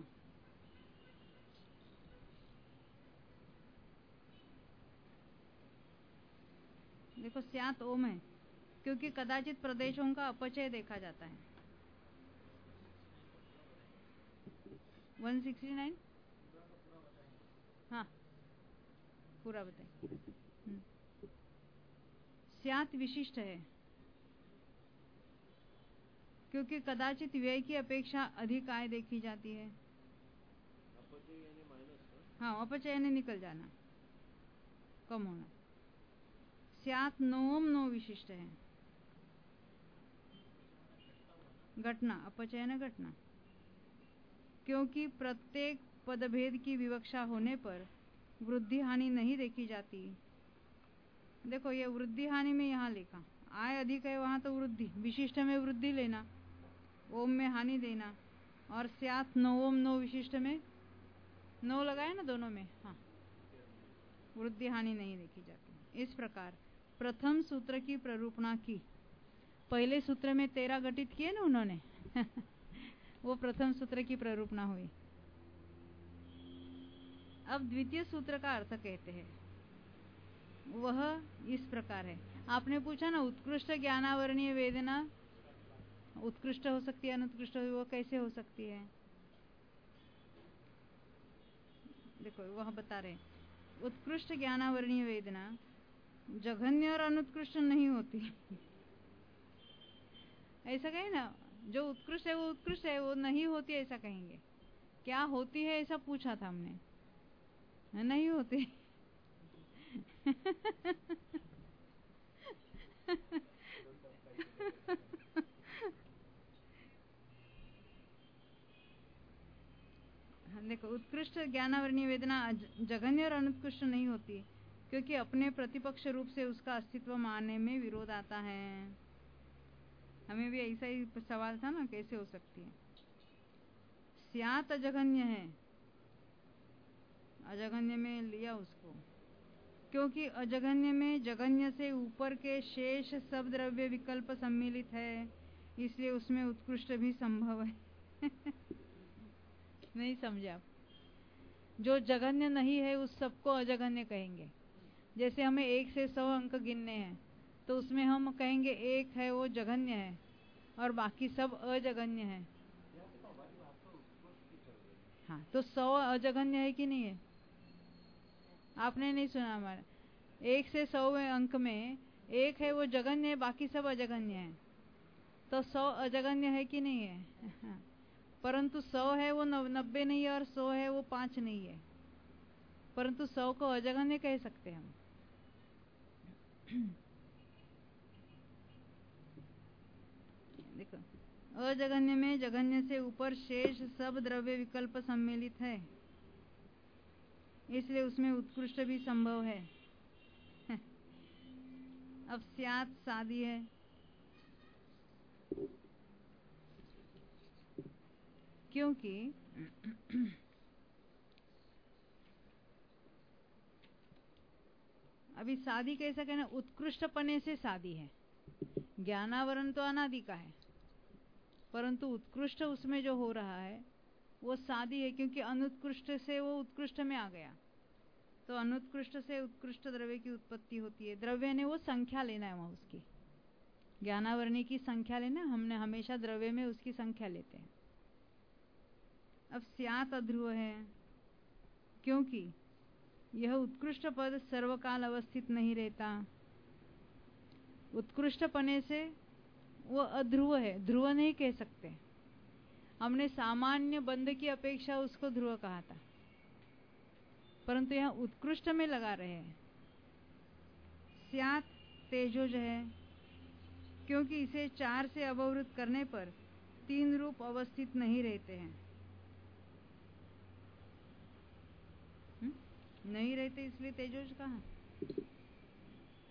देखो स्यात ओम है, क्योंकि कदाचित प्रदेशों का अपचय देखा जाता है। 169, हाँ पूरा बताइए। स्यात विशिष्ट है, क्योंकि कदाचित व्यय की अपेक्षा अधिक आय देखी जाती है। हाँ, अपचय ने निकल जाना, कम होना। स्यात नोम नो विशिष्ट है, घटना, अपचय न घटना, क्योंकि प्रत्येक पदभेद की विवक्षा होने पर वृद्धि हानि नहीं देखी जाती। देखो ये वृद्धि हानि में यहाँ लिखा, आय अधिक है वहां तो वृद्धि, विशिष्ट में वृद्धि लेना, ओम में हानि देना, और स्यात नो ओम नो विशिष्ट में नो लगाया ना दोनों में, हाँ, वृद्धि हानि नहीं देखी जाती। इस प्रकार प्रथम सूत्र की प्ररूपणा की। पहले सूत्र में 13 घटित किए ना उन्होंने वो प्रथम सूत्र की प्ररूपणा हुई। अब द्वितीय सूत्र का अर्थ कहते हैं, वह इस प्रकार है। आपने पूछा ना, उत्कृष्ट ज्ञानावरणीय वेदना उत्कृष्ट हो सकती है, अनुत्कृष्ट वो कैसे हो सकती है? देखो वह बता रहे, उत्कृष्ट ज्ञानावरणीय वेदना जघन्य और अनुत्कृष्ट नहीं होती ऐसा कहें ना, जो उत्कृष्ट है वो उत्कृष्ट है, वो नहीं होती ऐसा कहेंगे। क्या होती है ऐसा पूछा था हमने, नहीं होती देखो उत्कृष्ट ज्ञानावरणीय वेदना जघन्य और अनुत्कृष्ट नहीं होती, क्योंकि अपने प्रतिपक्ष रूप से उसका अस्तित्व मानने में विरोध आता है। हमें भी ऐसा ही सवाल था ना, कैसे हो सकती है? स्यात अजघन्य है, अजघन्य में लिया उसको, क्योंकि अजघन्य में जघन्य से ऊपर के शेष सब द्रव्य विकल्प सम्मिलित है, इसलिए उसमें उत्कृष्ट भी संभव है नहीं समझे आप? जो जघन्य नहीं है उस सबको अजघन्य कहेंगे। जैसे हमें 1 से 100 अंक गिनने हैं, तो उसमें हम कहेंगे 1 है वो जघन्य है और बाकी सब अजघन्य है। हाँ, तो 100 अजघन्य है कि नहीं है? आपने नहीं सुना हमारा? 1 से 100 अंक में 1 है वो जघन्य है, बाकी सब अजघन्य है, तो 100 अजघन्य है कि नहीं है? परंतु 100 है वो 90 नहीं है, और 100 है वो 5 नहीं है, परंतु 100 को अजघन्य कह सकते हैं हम। देखो, अजघन्य में जघन्य से ऊपर शेष सब द्रव्य विकल्प सम्मिलित है, इसलिए उसमें उत्कृष्ट भी संभव है। अब स्यात सादी है, क्योंकि अभी सादी कैसा कहना, उत्कृष्ट पने से सादी है। ज्ञानावरण तो अनादि का है, परंतु उत्कृष्ट उसमें जो हो रहा है वो सादी है, क्योंकि अनुत्कृष्ट से वो उत्कृष्ट में आ गया, तो अनुत्कृष्ट से उत्कृष्ट द्रव्य की उत्पत्ति होती है। द्रव्य ने वो संख्या लेना है, वहां उसकी ज्ञानावरणी की संख्या लेना, हमने हमेशा द्रव्य में उसकी संख्या लेते हैं। अब स्यात अध्रुव है, क्योंकि यह उत्कृष्ट पद सर्वकाल अवस्थित नहीं रहता। उत्कृष्ट पने से वो अध्रुव है, ध्रुव नहीं कह सकते। हमने सामान्य बंध की अपेक्षा उसको ध्रुव कहा था, परंतु यहाँ उत्कृष्ट में लगा रहे हैं। स्यात तेजोज है, क्योंकि इसे 4 से अववृत करने पर 3 रूप अवस्थित नहीं रहते हैं। नहीं रहते इसलिए तेजोज कहा।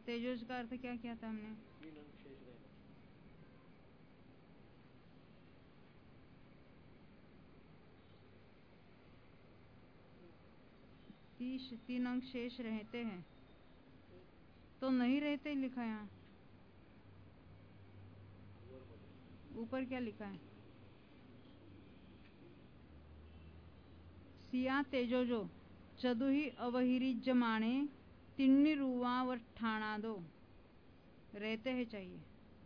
तेजोज का अर्थ क्या किया था हमने? तीन अंक शेष रहते हैं तो नहीं रहते लिखा यहाँ। ऊपर क्या लिखा है? सिया तेजोजो चदुहि अवहिरिज्यमाणे तिन्निरुवावठाणा दो। रहते हैं चाहिए।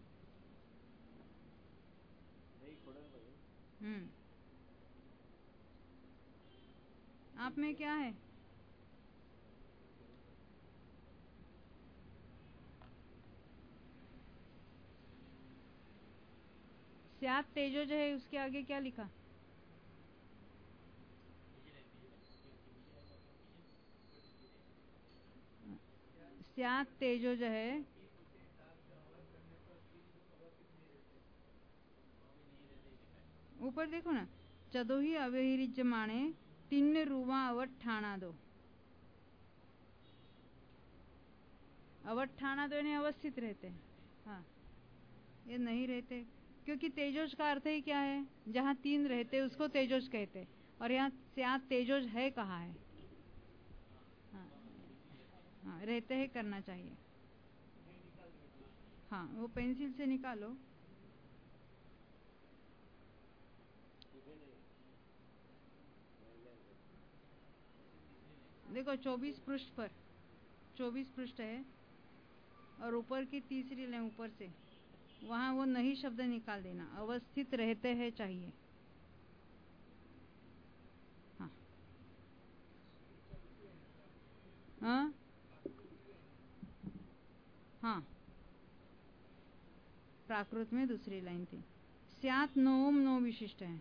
आप में क्या है? स्यात तेजो जो है उसके आगे क्या लिखा? स्यात तेजो जो है ऊपर देखो ना, चदोही अवहिरिज्यमाणे तिन्निरुवा अवठाणा दो। अवठाणा दो यानी अवस्थित रहते हैं। हाँ, ये नहीं रहते क्योंकि तेजोज का अर्थ ही क्या है? जहाँ तीन रहते उसको तेजोज कहते हैं, और यहाँ स्यात तेजोज है कहाँ है? हाँ, हाँ, रहते हैं करना चाहिए। हाँ, वो पेंसिल से निकालो। देखो 24 पृष्ठ पर 24 पृष्ठ है और ऊपर की तीसरी लाइन ऊपर से वहाँ वो नहीं शब्द निकाल देना, अवस्थित रहते हैं चाहिए। हाँ, हाँ, हाँ, प्राकृत में दूसरी लाइन थी। स्यात नोम नो विशिष्ट है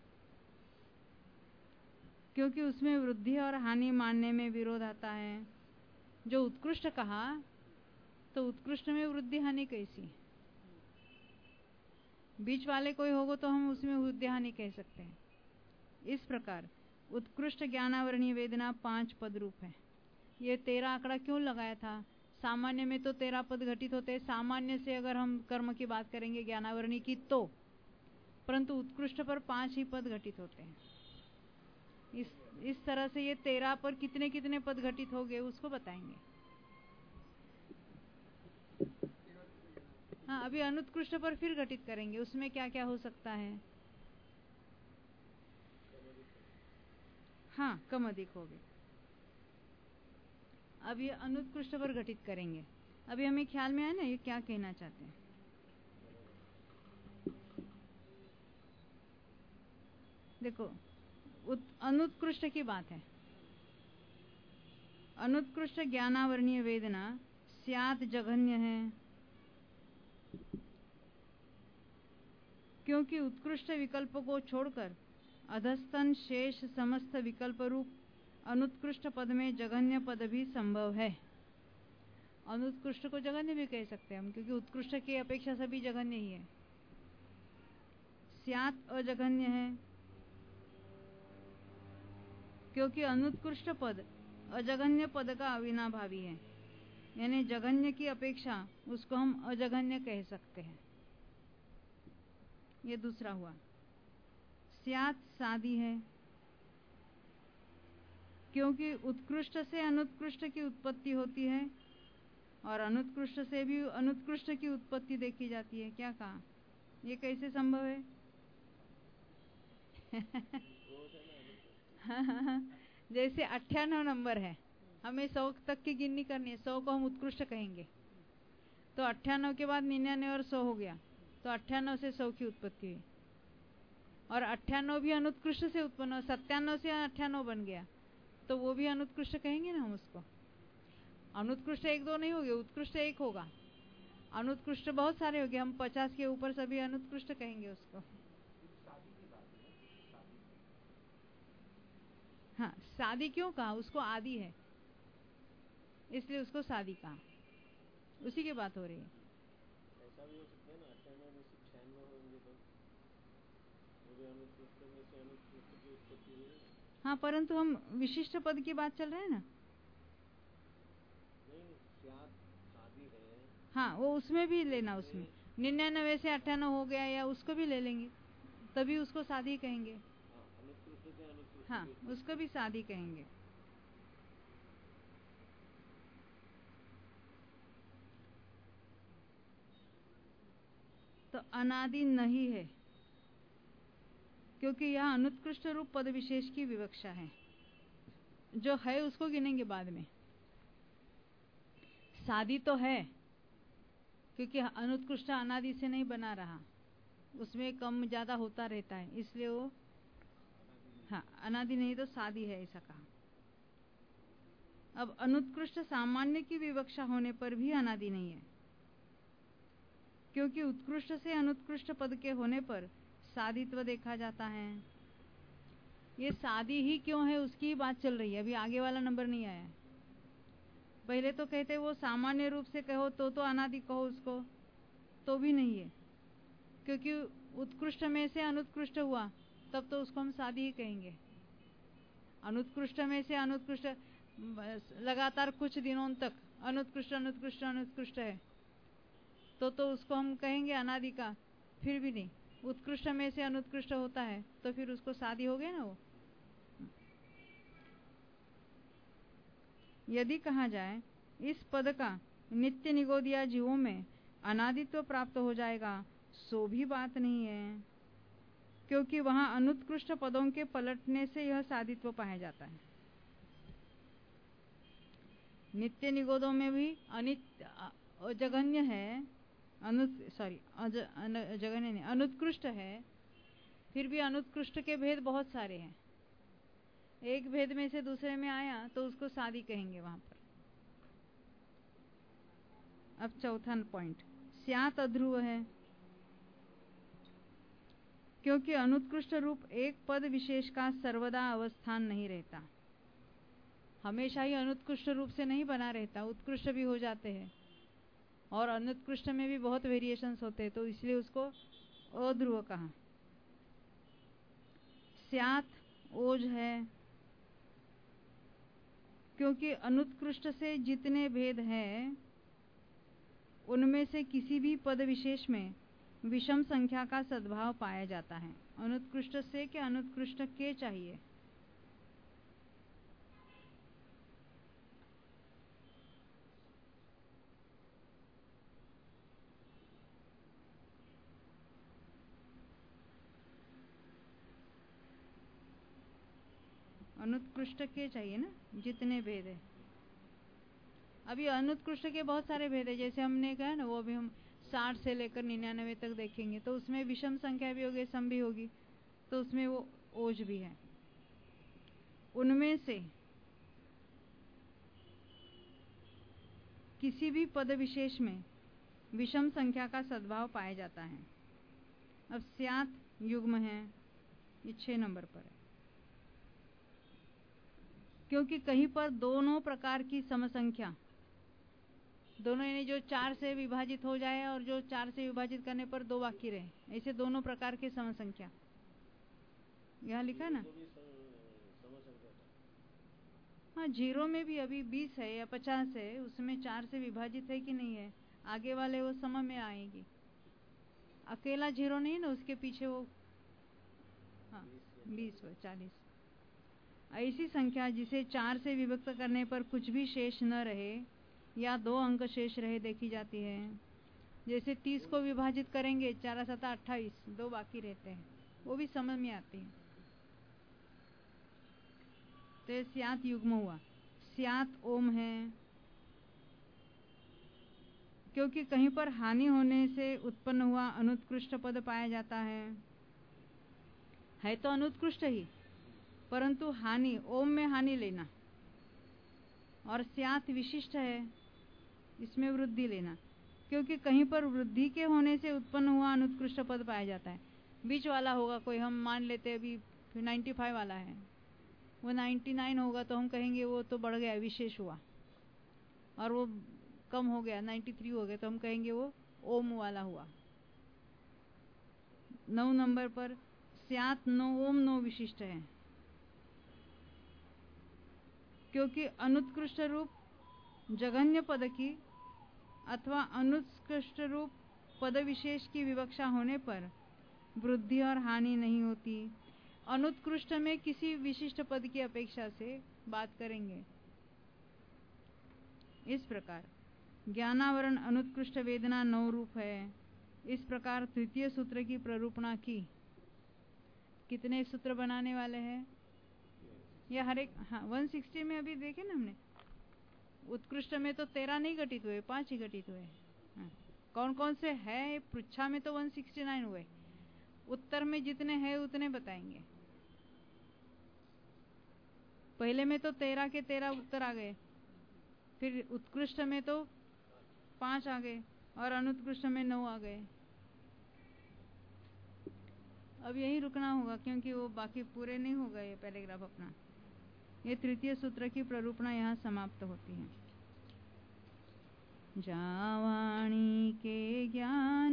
क्योंकि उसमें वृद्धि और हानि मानने में विरोध आता है। जो उत्कृष्ट कहा तो उत्कृष्ट में वृद्धि हानि कैसी? बीच वाले कोई होगा तो हम उसमें वृद्धि हानि कह सकते हैं। इस प्रकार उत्कृष्ट ज्ञानावरणीय वेदना 5 पद रूप है। ये 13 आंकड़ा क्यों लगाया था? सामान्य में तो 13 पद घटित होते हैं। सामान्य से अगर हम कर्म की बात करेंगे ज्ञानावरणी की तो, परंतु उत्कृष्ट पर 5 ही पद घटित होते हैं। इस तरह से ये 13 पर कितने कितने पद घटित हो गए उसको बताएंगे। हाँ, अभी अनुत्कृष्ट पर फिर घटित करेंगे, उसमें क्या क्या हो सकता है। हाँ, कम अधिक हो गए। अब ये अनुत्कृष्ट पर घटित करेंगे। अभी हमें ख्याल में आया ना ये क्या कहना चाहते हैं। देखो, अनुत्कृष्ट की बात है। अनुत्कृष्ट ज्ञानावरणीय वेदना स्यात जघन्य है क्योंकि उत्कृष्ट विकल्प को छोड़कर अधस्तन शेष समस्त विकल्प रूप अनुत्कृष्ट पद में जघन्य पद भी संभव है। अनुत्कृष्ट को जघन्य भी कह सकते हैं हम, क्योंकि उत्कृष्ट की अपेक्षा सभी जघन्य ही है। स्यात अजघन्य है क्योंकि अनुत्कृष्ट पद अजघन्य पद का अविनाभावी है, यानी जघन्य की अपेक्षा उसको हम अजघन्य कह सकते हैं। ये दूसरा हुआ। स्यात सादी है क्योंकि उत्कृष्ट से अनुत्कृष्ट की उत्पत्ति होती है और अनुत्कृष्ट से भी अनुत्कृष्ट की उत्पत्ति देखी जाती है। क्या कहा? ये कैसे संभव है? जैसे 98 नंबर है, हमें 100 तक की गिननी करनी है, 100 को हम उत्कृष्ट कहेंगे, तो 98 के बाद 99 और 100 हो गया, तो 98 से 100 की उत्पत्ति हुई। और 98 भी अनुत्कृष्ट से उत्पन्न, 97 से 98 बन गया, तो वो भी अनुत्कृष्ट कहेंगे ना हम उसको। अनुत्कृष्ट 1-2 नहीं होगी, उत्कृष्ट 1 होगा। अनुत्कृष्ट बहुत सारे हो गए, हम 50 के ऊपर सभी अनुत्कृष्ट कहेंगे उसको। हाँ, शादी क्यों कहा? उसको आदि है इसलिए उसको शादी कहा, उसी की बात हो रही है।
ऐसा भी हो सकता है ना, 98 में से 96 होंगे तो वो भी अनुत्कृष्ट में से अनुत्कृष्ट की उत्पत्ति हुई है।
हाँ, परंतु हम विशिष्ट पद की बात चल रहे हैं ना।
नहीं, स्यात शादी
हाँ, वो उसमें भी लेना, उसमें 99 से 98 हो गया या उसको भी ले लेंगे, तभी उसको सादी कहेंगे। हाँ, उसको भी सादी कहेंगे। तो अनादि नहीं है, क्योंकि यह अनुत्कृष्ट रूप पद विशेष की विवक्षा है। जो है उसको गिनेंगे बाद में। सादी तो है, क्योंकि अनुत्कृष्ट अनादि से नहीं बना रहा, उसमें कम ज्यादा होता रहता है, इसलिए वो हाँ अनादि नहीं तो सादी है, ऐसा कहा। अब अनुत्कृष्ट सामान्य की विवक्षा होने पर भी अनादि नहीं है, क्योंकि उत्कृष्ट से अनुत्कृष्ट पद के होने पर सादित्व देखा जाता है। ये सादी ही क्यों है उसकी ही बात चल रही है, अभी आगे वाला नंबर नहीं आया। पहले तो कहते वो सामान्य रूप से कहो तो अनादि कहो उसको, तो भी नहीं है, क्योंकि उत्कृष्ट में से अनुत्कृष्ट हुआ तब तो उसको हम सादी ही कहेंगे। अनुत्कृष्ट में से अनुत्कृष्ट लगातार कुछ दिनों तक अनुत्कृष्ट अनुत्कृष्ट अनुत्कृष्ट है तो उसको हम कहेंगे अनादि का। फिर भी नहीं, उत्कृष्ट में से अनुत्कृष्ट होता है तो फिर उसको सादी हो गया ना वो। यदि कहा जाए इस पद का नित्य निगोदिया जीवों में अनादित्व प्राप्त हो जाएगा, सो भी बात नहीं है, क्योंकि वहां अनुत्कृष्ट पदों के पलटने से यह सादित्व पाया जाता है। नित्य निगोदों में भी अनित्य जघन्य है, जघन्य नहीं, अनुत्कृष्ट है। फिर भी अनुत्कृष्ट के भेद बहुत सारे हैं, एक भेद में से दूसरे में आया तो उसको सादी कहेंगे वहां पर। अब चौथा पॉइंट, स्यात अध्रुव है, क्योंकि अनुत्कृष्ट रूप एक पद विशेष का सर्वदा अवस्थान नहीं रहता, हमेशा ही अनुत्कृष्ट रूप से नहीं बना रहता, उत्कृष्ट भी हो जाते हैं और अनुत्कृष्ट में भी बहुत वेरिएशंस होते हैं, तो इसलिए उसको अध्रुव कहा। स्यात ओज है, क्योंकि अनुत्कृष्ट से जितने भेद हैं उनमें से किसी भी पद विशेष में विषम संख्या का सद्भाव पाया जाता है। अनुत्कृष्ट से क्या अनुत्कृष्ट के चाहिए। अनुत्कृष्ट के चाहिए ना, जितने भेद है। अभी अनुत्कृष्ट के बहुत सारे भेद है, जैसे हमने कहा ना, वो अभी हम 60 से लेकर 99 तक देखेंगे तो उसमें विषम संख्या भी होगी, सम भी होगी, तो उसमें वो ओज भी है। उनमें से किसी भी पद विशेष में विषम संख्या का सद्भाव पाया जाता है। अब स्यात युग्म है, ये 6 नंबर पर है, क्योंकि कहीं पर दोनों प्रकार की समसंख्या, दोनों यानी जो 4 से विभाजित हो जाए और जो 4 से विभाजित करने पर 2 बाकी रहे, ऐसे दोनों प्रकार की समसंख्या यहाँ लिखा ना। हाँ, 0 में भी अभी 20 है या 50 है, उसमें 4 से विभाजित है कि नहीं है, आगे वाले वो सम में आएगी। अकेला 0 नहीं ना, उसके पीछे वो हाँ 20 40, ऐसी संख्या जिसे 4 से विभक्त करने पर कुछ भी शेष न रहे या 2 अंक शेष रहे देखी जाती है। जैसे 30 को विभाजित करेंगे 4 7 28, 2 बाकी रहते हैं, वो भी समझ में आती है। तो ये स्यात युग्म हुआ। स्यात ओम है, क्योंकि कहीं पर हानि होने से उत्पन्न हुआ अनुत्कृष्ट पद पाया जाता है तो अनुत्कृष्ट ही, परंतु हानि, ओम में हानि लेना, और स्यात विशिष्ट है, इसमें वृद्धि लेना, क्योंकि कहीं पर वृद्धि के होने से उत्पन्न हुआ अनुत्कृष्ट पद पाया जाता है। बीच वाला होगा कोई, हम मान लेते अभी 95 वाला है, वो 99 होगा तो हम कहेंगे वो तो बढ़ गया, विशेष हुआ, और वो कम हो गया 93 हो गया तो हम कहेंगे वो ओम वाला हुआ। 9 नंबर पर स्यात नो ओम नो विशिष्ट है, क्योंकि अनुत्कृष्ट रूप जघन्य पद की अथवा अनुत्कृष्ट रूप पद विशेष की विवक्षा होने पर वृद्धि और हानि नहीं होती। अनुत्कृष्ट में किसी विशिष्ट पद की अपेक्षा से बात करेंगे। इस प्रकार ज्ञानावरण अनुत्कृष्ट वेदना 9 रूप है। इस प्रकार तृतीय सूत्र की प्ररूपणा की। कितने सूत्र बनाने वाले हैं? यह हर एक 160 में अभी देखे ना हमने। उत्कृष्ट में तो 13 नहीं घटित हुए, 5 ही घटित हुए। कौन कौन से है? पृच्छा में तो 169 हुए। उत्तर में जितने हैं उतने बताएंगे। पहले में तो 13 के 13 उत्तर आ गए, फिर उत्कृष्ट में तो 5 आ गए और अनुत्कृष्ट में 9 आ गए। अब यही रुकना होगा क्योंकि वो बाकी पूरे नहीं हो गए। पैराग्राफ अपना ये तृतीय सूत्र की प्ररूपणा यहाँ समाप्त होती है। जावाणी के ज्ञान